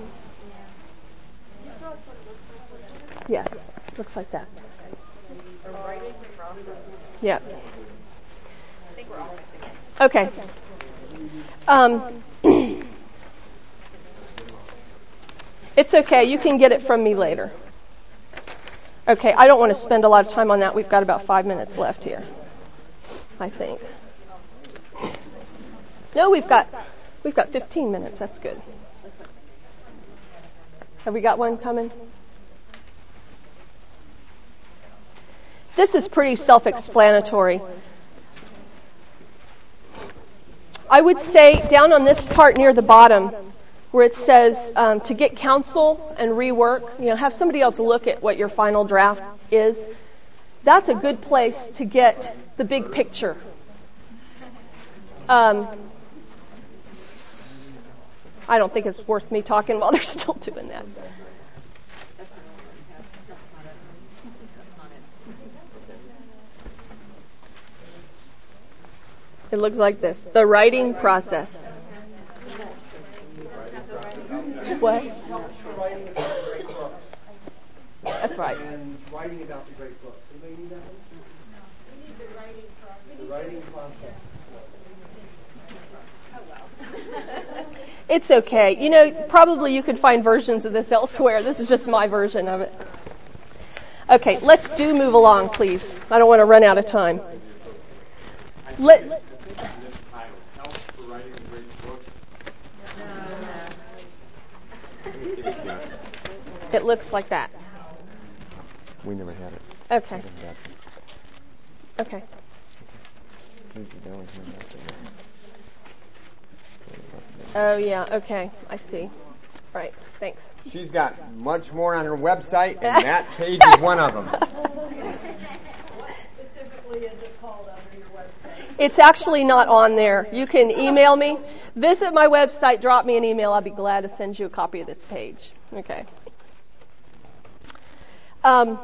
yes, looks like that. Yeah. Okay. Um, it's okay. You can get it from me later. Okay. I don't want to spend a lot of time on that. We've got about five minutes left here, I think. No, we've got we've got fifteen minutes. That's good. Have we got one coming? This is pretty self-explanatory. I would say down on this part near the bottom where it says um, to get counsel and rework, you know, have somebody else look at what your final draft is. That's a good place to get the big picture. Um, I don't think it's worth me talking while they're still doing that. It looks like this. The writing process. What? That's right. And writing about the great books. Anybody need that one? No. We need the writing process. The writing process. Oh, well. It's okay. You know, probably you could find versions of this elsewhere. This is just my version of it. Okay, let's do move along, please. I don't want to run out of time. Let, it looks like that. We never had it. Okay. Okay. Oh, yeah. Okay. I see. Right. Thanks. She's got much more on her website, and that page is one of them. What specifically is it called under your website? It's actually not on there. You can email me. Visit my website, drop me an email. I'll be glad to send you a copy of this page. Okay. Um,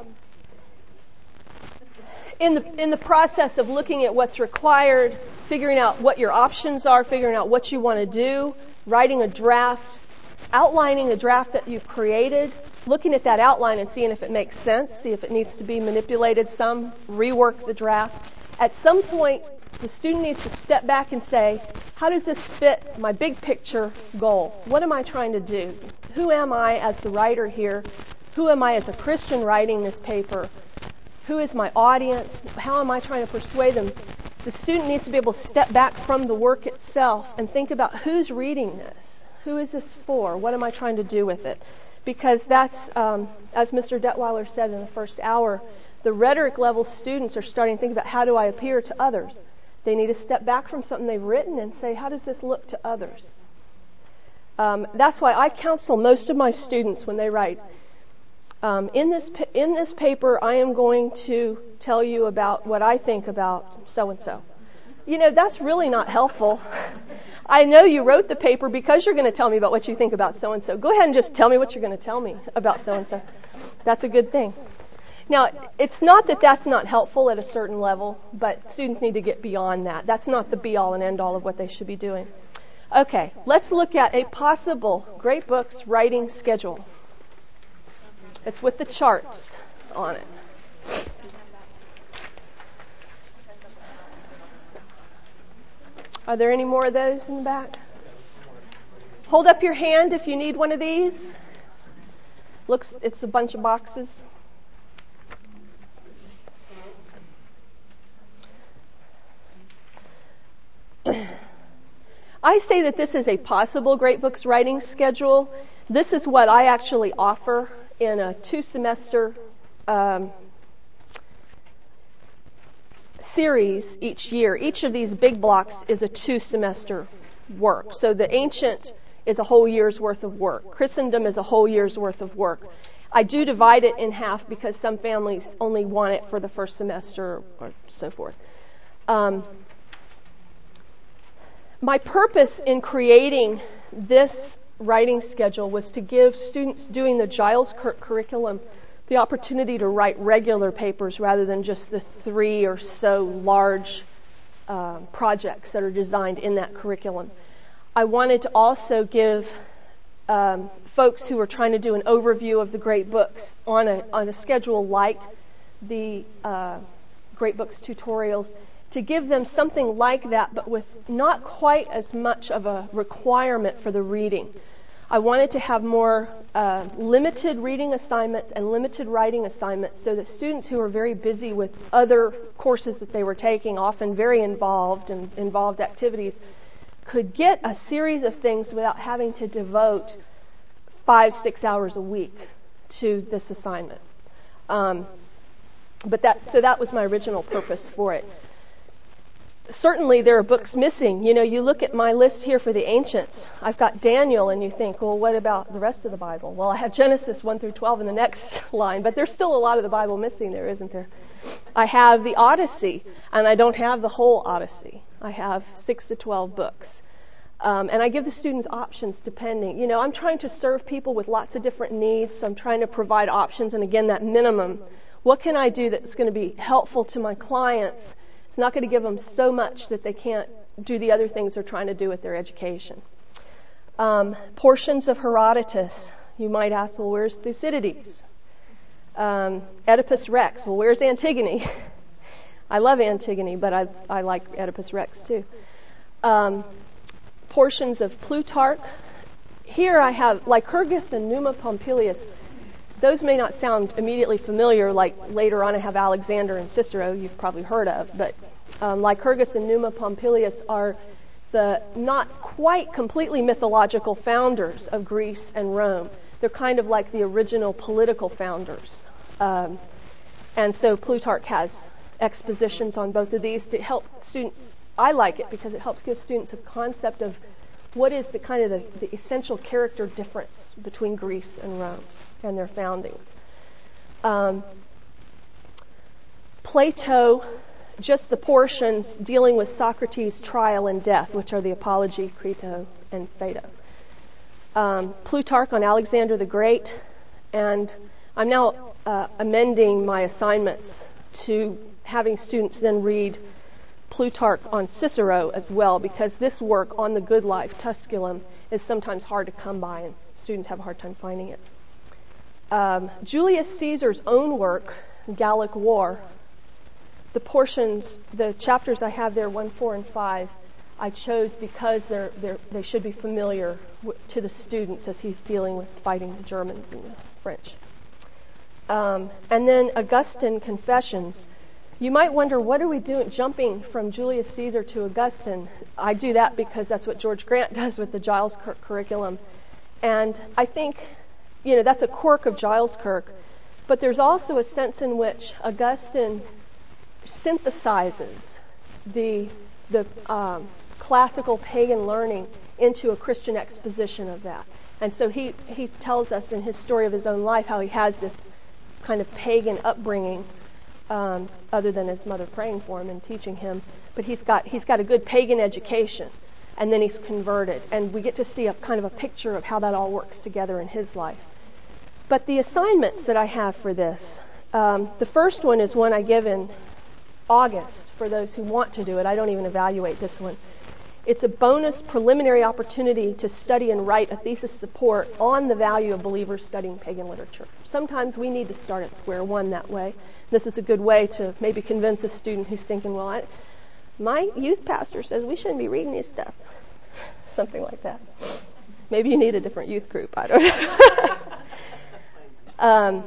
in the in the process of looking at what's required, figuring out what your options are, figuring out what you want to do, writing a draft, outlining a draft that you've created, looking at that outline and seeing if it makes sense, see if it needs to be manipulated some, rework the draft. At some point, the student needs to step back and say, how does this fit my big picture goal? What am I trying to do? Who am I as the writer here? Who am I as a Christian writing this paper? Who is my audience? How am I trying to persuade them? The student needs to be able to step back from the work itself and think about who's reading this. Who is this for? What am I trying to do with it? Because that's, um, as Mister Detweiler said in the first hour, the rhetoric level students are starting to think about how do I appear to others. They need to step back from something they've written and say, how does this look to others? Um, that's why I counsel most of my students when they write, um, in this in this paper, I am going to tell you about what I think about so-and-so. You know, that's really not helpful. I know you wrote the paper because you're going to tell me about what you think about so-and-so. Go ahead and just tell me what you're going to tell me about so-and-so. That's a good thing. Now, it's not that that's not helpful at a certain level, but students need to get beyond that. That's not the be-all and end-all of what they should be doing. Okay, let's look at a possible Great Books writing schedule. It's with the charts on it. Are there any more of those in the back? Hold up your hand if you need one of these. Looks, it's a bunch of boxes. I say that this is a possible Great Books writing schedule. This is what I actually offer in a two-semester um, series each year. Each of these big blocks is a two-semester work. So the ancient is a whole year's worth of work. Christendom is a whole year's worth of work. I do divide it in half because some families only want it for the first semester or so forth. Um, my purpose in creating this writing schedule was to give students doing the Giles Kirk curriculum the opportunity to write regular papers rather than just the three or so large uh, projects that are designed in that curriculum. I wanted to also give um, folks who are trying to do an overview of the great books on a on a schedule like the uh, Great Books tutorials, to give them something like that, but with not quite as much of a requirement for the reading. I wanted to have more uh, limited reading assignments and limited writing assignments so that students who are very busy with other courses that they were taking, often very involved and involved activities, could get a series of things without having to devote five, six hours a week to this assignment. Um, but that, so that was my original purpose for it. Certainly there are books missing. You know, you look at my list here for the ancients. I've got Daniel, and you think, well, what about the rest of the Bible? Well, I have Genesis one through twelve in the next line, but there's still a lot of the Bible missing there, isn't there? I have the Odyssey, and I don't have the whole Odyssey. I have six to twelve books. Um, and I give the students options depending. You know, I'm trying to serve people with lots of different needs, so I'm trying to provide options, and again, that minimum. What can I do that's going to be helpful to my clients? It's not going to give them so much that they can't do the other things they're trying to do with their education. Um, portions of Herodotus. You might ask, well, where's Thucydides? Um, Oedipus Rex. Well, where's Antigone? I love Antigone, but I, I like Oedipus Rex too. Um, portions of Plutarch. Here I have Lycurgus and Numa Pompilius. Those may not sound immediately familiar, like later on I have Alexander and Cicero, you've probably heard of, but um, Lycurgus and Numa Pompilius are the not quite completely mythological founders of Greece and Rome. They're kind of like the original political founders. Um, and so Plutarch has expositions on both of these to help students. I like it because it helps give students a concept of what is the kind of the, the essential character difference between Greece and Rome and their foundings. Um, Plato, just the portions dealing with Socrates' trial and death, which are the Apology, Crito, and Phaedo. Um, Plutarch on Alexander the Great, and I'm now uh, amending my assignments to having students then read Plutarch on Cicero as well, because this work on the good life, Tusculum, is sometimes hard to come by, and students have a hard time finding it. Um, Julius Caesar's own work, Gallic War, the portions, the chapters I have there, one, four, and five, I chose because they're, they're, they should be familiar w- to the students as he's dealing with fighting the Germans and the French. Um, and then Augustine Confessions. You might wonder, what are we doing, jumping from Julius Caesar to Augustine? I do that because that's what George Grant does with the Giles Kirk curriculum. And I think, you know, that's a quirk of Giles Kirk. But there's also a sense in which Augustine synthesizes the the um, classical pagan learning into a Christian exposition of that. And so he, he tells us in his story of his own life how he has this kind of pagan upbringing, um, other than his mother praying for him and teaching him. But he's got he's got a good pagan education, and then he's converted. And we get to see a kind of a picture of how that all works together in his life. But the assignments that I have for this, um, the first one is one I give in August for those who want to do it. I don't even evaluate this one. It's a bonus preliminary opportunity to study and write a thesis support on the value of believers studying pagan literature. Sometimes we need to start at square one that way. This is a good way to maybe convince a student who's thinking, well, I, my youth pastor says we shouldn't be reading this stuff. Something like that. Maybe you need a different youth group. I don't know. um,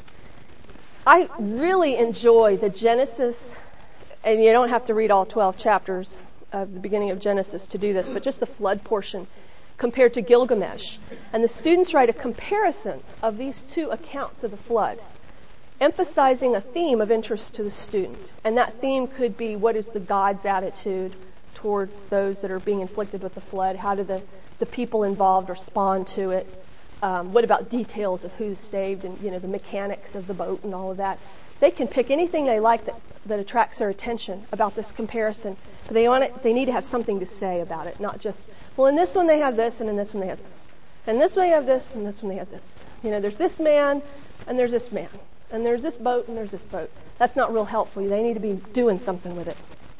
I really enjoy the Genesis, and you don't have to read all twelve chapters of the beginning of Genesis to do this, but just the flood portion compared to Gilgamesh. And the students write a comparison of these two accounts of the flood, emphasizing a theme of interest to the student. And that theme could be, what is the God's attitude toward those that are being inflicted with the flood? How do the, the people involved respond to it? Um, what about details of who's saved and, you know, the mechanics of the boat and all of that? They can pick anything they like that, that attracts their attention about this comparison, but they want it, they need to have something to say about it, not just, well, in this one they have this, and in this one they have this. And this one they have this, and this one they have this. You know, there's this man, and there's this man. And there's this boat, and there's this boat. That's not real helpful. They need to be doing something with it.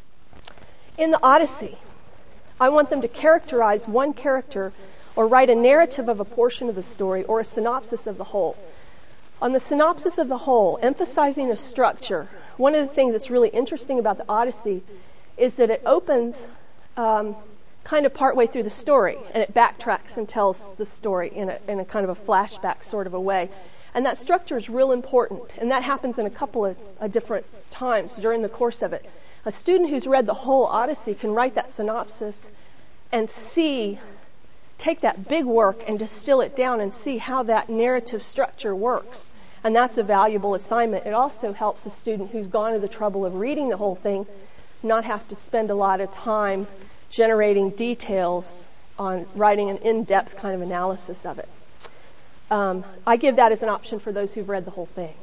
In the Odyssey, I want them to characterize one character or write a narrative of a portion of the story or a synopsis of the whole. On the synopsis of the whole, emphasizing the structure, one of the things that's really interesting about the Odyssey is that it opens um, kind of partway through the story, and it backtracks and tells the story in a, in a kind of a flashback sort of a way. And that structure is real important, and that happens in a couple of uh, different times during the course of it. A student who's read the whole Odyssey can write that synopsis and see, take that big work and distill it down and see how that narrative structure works. And that's a valuable assignment. It also helps a student who's gone to the trouble of reading the whole thing not have to spend a lot of time generating details on writing an in-depth kind of analysis of it. Um, I give that as an option for those who've read the whole thing.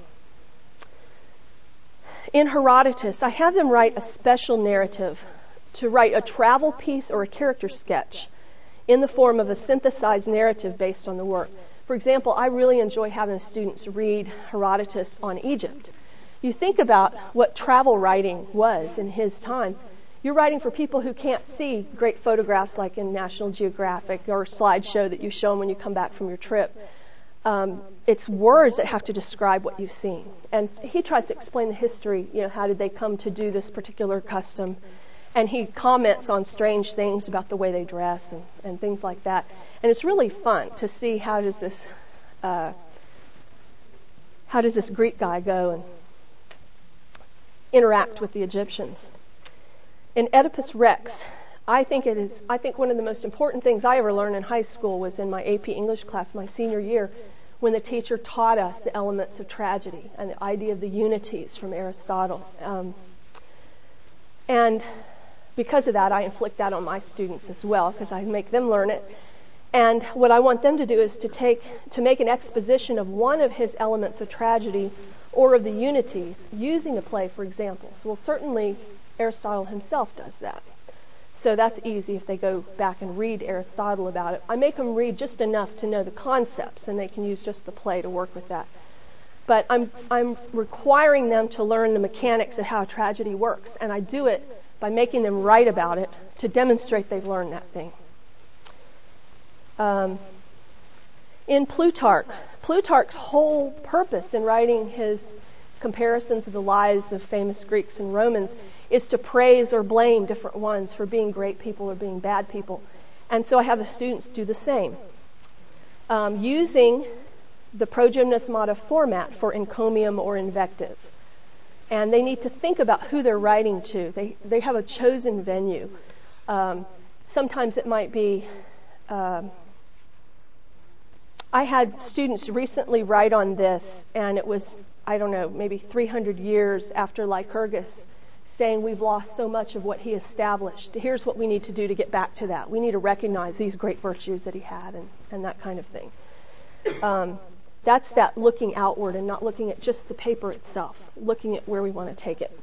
In Herodotus, I have them write a special narrative to write a travel piece or a character sketch in the form of a synthesized narrative based on the work. For example, I really enjoy having students read Herodotus on Egypt. You think about what travel writing was in his time. You're writing for people who can't see great photographs like in National Geographic or slideshow that you show them when you come back from your trip. Um, it's words that have to describe what you've seen. And he tries to explain the history, you know, how did they come to do this particular custom. And he comments on strange things about the way they dress and, and things like that. And it's really fun to see how does this, uh, how does this Greek guy go and interact with the Egyptians. In Oedipus Rex, I think it is, I think one of the most important things I ever learned in high school was in my A P English class, my senior year, when the teacher taught us the elements of tragedy and the idea of the unities from Aristotle. Um, and because of that, I inflict that on my students as well, because I make them learn it. And what I want them to do is to take, to make an exposition of one of his elements of tragedy or of the unities using a play for examples. Well, certainly Aristotle himself does that. So that's easy if they go back and read Aristotle about it. I make them read just enough to know the concepts, and they can use just the play to work with that. But I'm I'm requiring them to learn the mechanics of how tragedy works, and I do it by making them write about it to demonstrate they've learned that thing. Um, in Plutarch, Plutarch's whole purpose in writing his comparisons of the lives of famous Greeks and Romans is to praise or blame different ones for being great people or being bad people. And so I have the students do the same. Um, using the progymnasmata format for encomium or invective. And they need to think about who they're writing to. They they have a chosen venue. Um, sometimes it might be... Um, I had students recently write on this, and it was, I don't know, maybe three hundred years after Lycurgus, saying we've lost so much of what he established. Here's what we need to do to get back to that. We need to recognize these great virtues that he had and, and that kind of thing. Um, that's that looking outward and not looking at just the paper itself, looking at where we want to take it.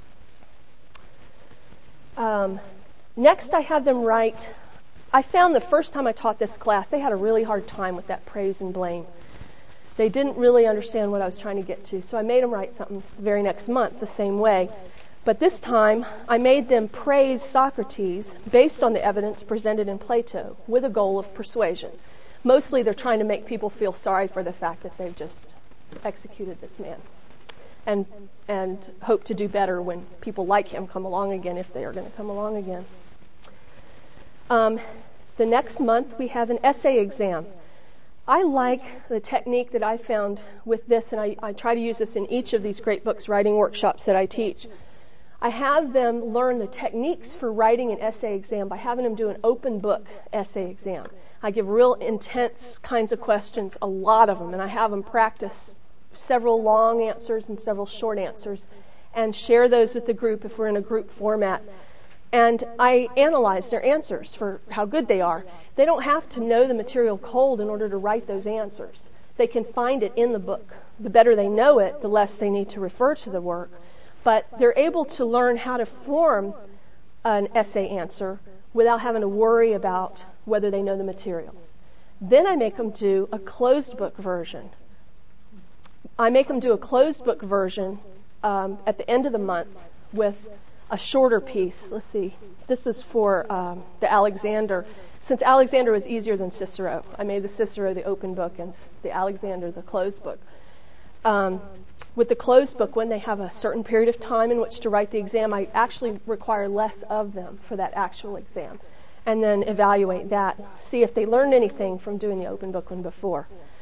Um, next, I have them write... I found the first time I taught this class, they had a really hard time with that praise and blame. They didn't really understand what I was trying to get to, so I made them write something the very next month the same way. But this time, I made them praise Socrates based on the evidence presented in Plato with a goal of persuasion. Mostly they're trying to make people feel sorry for the fact that they've just executed this man and and hope to do better when people like him come along again, if they are going to come along again. Um, the next month we have an essay exam. I like the technique that I found with this, and I, I try to use this in each of these Great Books writing workshops that I teach. I have them learn the techniques for writing an essay exam by having them do an open book essay exam. I give real intense kinds of questions, a lot of them, and I have them practice several long answers and several short answers and share those with the group if we're in a group format. And I analyze their answers for how good they are. They don't have to know the material cold in order to write those answers. They can find it in the book. The better they know it, the less they need to refer to the work. But they're able to learn how to form an essay answer without having to worry about whether they know the material. Then I make them do a closed book version. I make them do a closed book version um, at the end of the month with a shorter piece. Let's see. This is for um, the Alexander. Since Alexander was easier than Cicero, I made the Cicero the open book and the Alexander the closed book. Um, with the closed book, when they have a certain period of time in which to write the exam, I actually require less of them for that actual exam. And then evaluate that. See if they learned anything from doing the open book one before.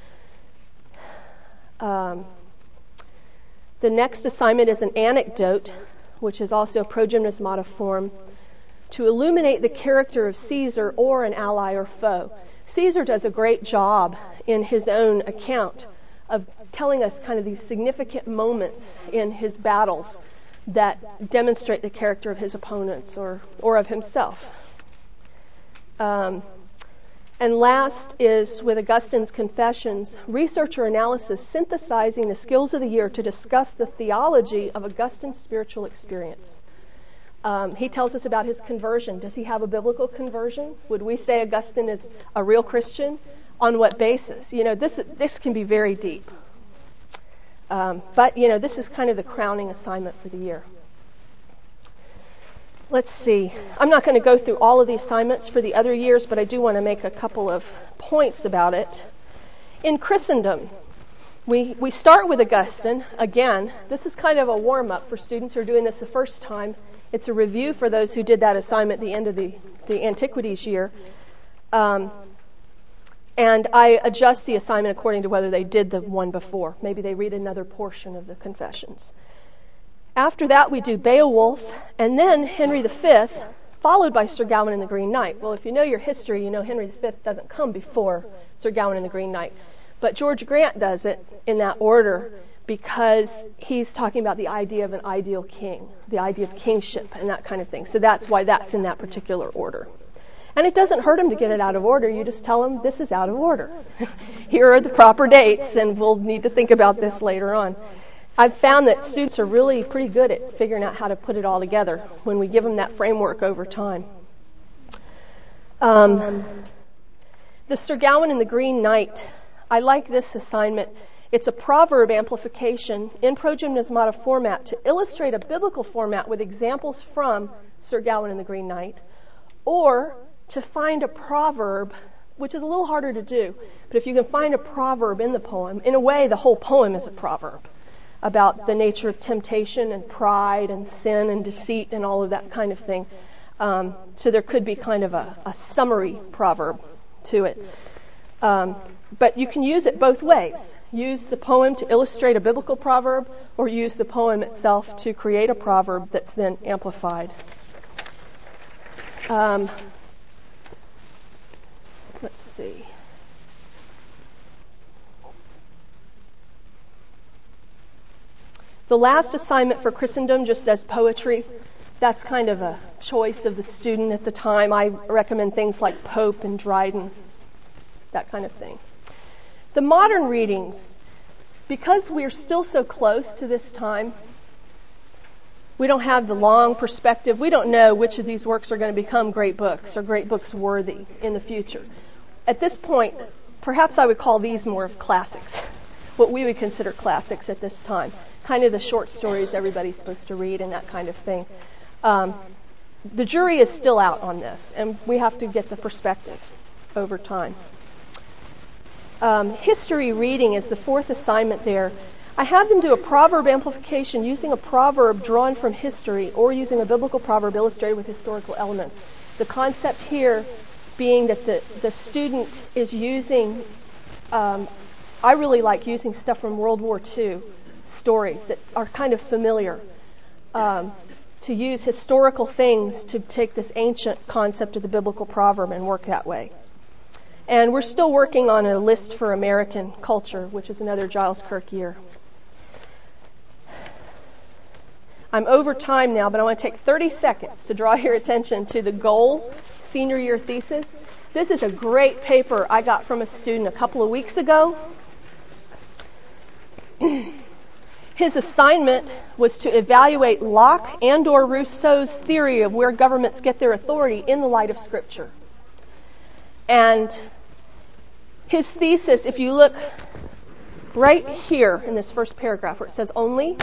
Um, the next assignment is an anecdote, which is also a progymnasmata form, to illuminate the character of Caesar or an ally or foe. Caesar does a great job in his own account of telling us kind of these significant moments in his battles that demonstrate the character of his opponents or, or of himself. Um, and last is, with Augustine's Confessions, research or analysis synthesizing the skills of the year to discuss the theology of Augustine's spiritual experience. Um, he tells us about his conversion. Does he have a biblical conversion? Would we say Augustine is a real Christian? On what basis? You know, this this can be very deep. Um, but, you know, this is kind of the crowning assignment for the year. Let's see. I'm not going to go through all of the assignments for the other years, but I do want to make a couple of points about it. In Christendom, we, we start with Augustine. Again, this is kind of a warm-up for students who are doing this the first time. It's a review for those who did that assignment at the end of the, the Antiquities year. Um, and I adjust the assignment according to whether they did the one before. Maybe they read another portion of the Confessions. After that, we do Beowulf, and then Henry the Fifth, followed by Sir Gawain and the Green Knight. Well, if you know your history, you know Henry the Fifth doesn't come before Sir Gawain and the Green Knight. But George Grant does it in that order because he's talking about the idea of an ideal king, the idea of kingship and that kind of thing. So that's why that's in that particular order. And it doesn't hurt him to get it out of order. You just tell him this is out of order. Here are the proper dates, and we'll need to think about this later on. I've found that students are really pretty good at figuring out how to put it all together when we give them that framework over time. Um, the Sir Gawain and the Green Knight. I like this assignment. It's a proverb amplification in progymnasmata format to illustrate a biblical format with examples from Sir Gawain and the Green Knight, or to find a proverb, which is a little harder to do, but if you can find a proverb in the poem, in a way the whole poem is a proverb about the nature of temptation and pride and sin and deceit and all of that kind of thing. Um, so there could be kind of a, a summary proverb to it. Um, but you can use it both ways. Use the poem to illustrate a biblical proverb, or use the poem itself to create a proverb that's then amplified. Um, let's see. The last assignment for Christendom just says poetry. That's kind of a choice of the student at the time. I recommend things like Pope and Dryden, that kind of thing. The modern readings, because we're still so close to this time, we don't have the long perspective. We don't know which of these works are going to become great books or great books worthy in the future. At this point, perhaps I would call these more of classics, what we would consider classics at this time. Kind of the short stories everybody's supposed to read and that kind of thing. Um, the jury is still out on this, and we have to get the perspective over time. Um, history reading is the fourth assignment there. I have them do a proverb amplification using a proverb drawn from history or using a biblical proverb illustrated with historical elements. The concept here being that the, the student is using, um, I really like using stuff from World War Two, stories that are kind of familiar, um, to use historical things to take this ancient concept of the biblical proverb and work that way. And we're still working on a list for American culture, which is another Giles Kirk year. I'm over time now, but I want to take thirty seconds to draw your attention to the goal senior year thesis. This is a great paper I got from a student a couple of weeks ago. His assignment was to evaluate Locke and or Rousseau's theory of where governments get their authority in the light of Scripture. And his thesis, if you look right here in this first paragraph where it says only,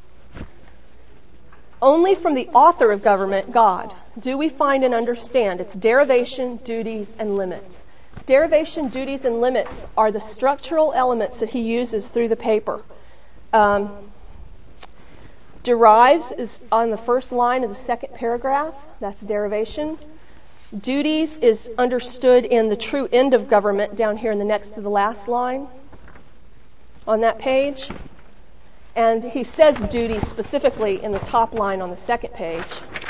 only from the author of government, God, do we find and understand its derivation, duties, and limits. Derivation, duties, and limits are the structural elements that he uses through the paper. Um, derives is on the first line of the second paragraph. That's derivation. Duties is understood in the true end of government down here in the next to the last line on that page. And he says duty specifically in the top line on the second page.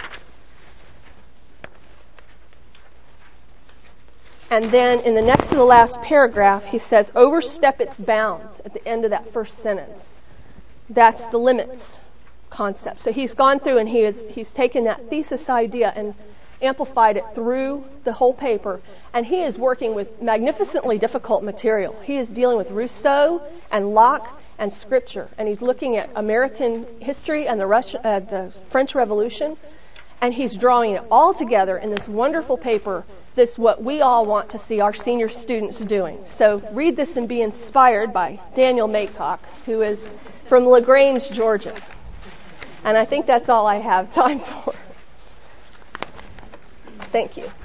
And then in the next to the last paragraph, he says overstep its bounds at the end of that first sentence. That's the limits concept. So he's gone through and he is he's taken that thesis idea and amplified it through the whole paper, and he is working with magnificently difficult material. He is dealing with Rousseau and Locke and Scripture, and he's looking at American history and the Russian, uh, the French Revolution, and he's drawing it all together in this wonderful paper. That's what we all want to see our senior students doing. So read this and be inspired by Daniel Maycock, who is from LaGrange, Georgia. And I think that's all I have time for. Thank you.